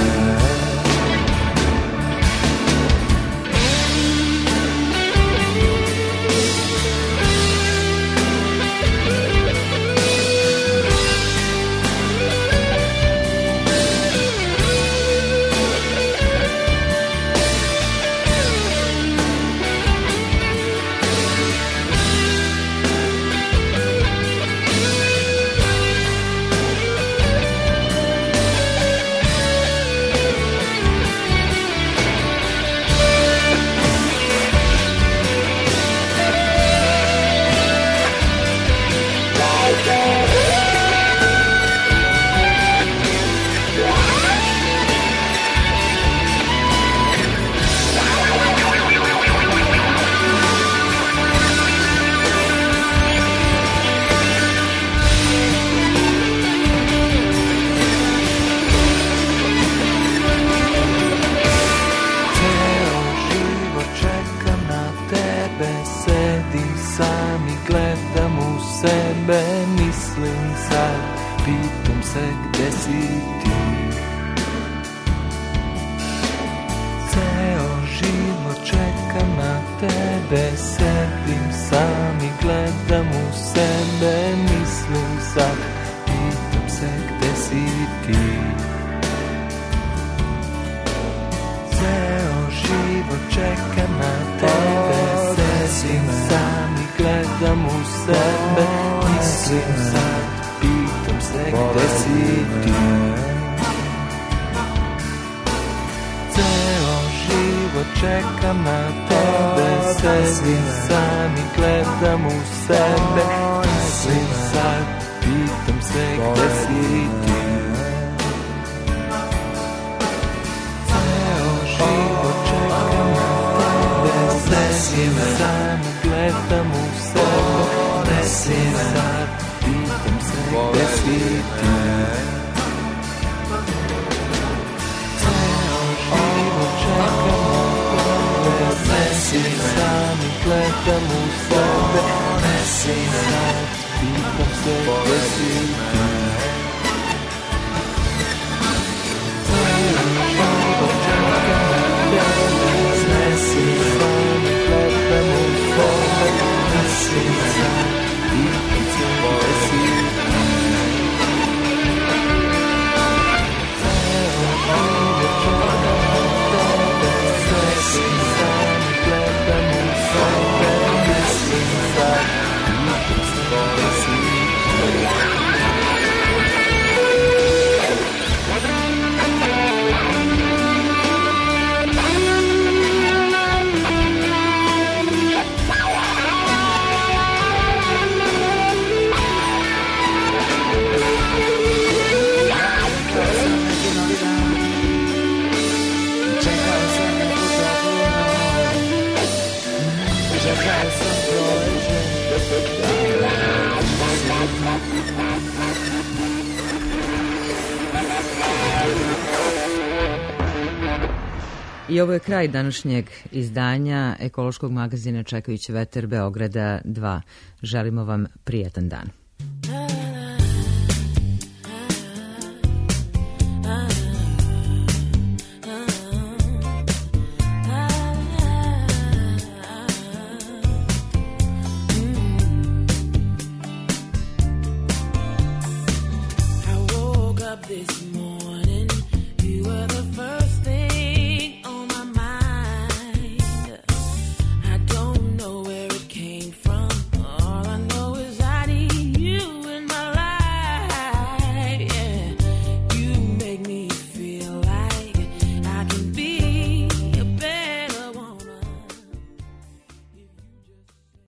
Ceo si ti. Ceo život čekam na tebe, ne si sam i gledam u sebe, ne si sad, pitam se gde si ti. Ceo život čekam na tebe, ne si sam i gledam u sebe, ne si sad, pitam se gde si ti. I ovo je kraj današnjeg izdanja ekološkog magazina Čekajući vetar Beograda 2. Želimo vam prijatan dan.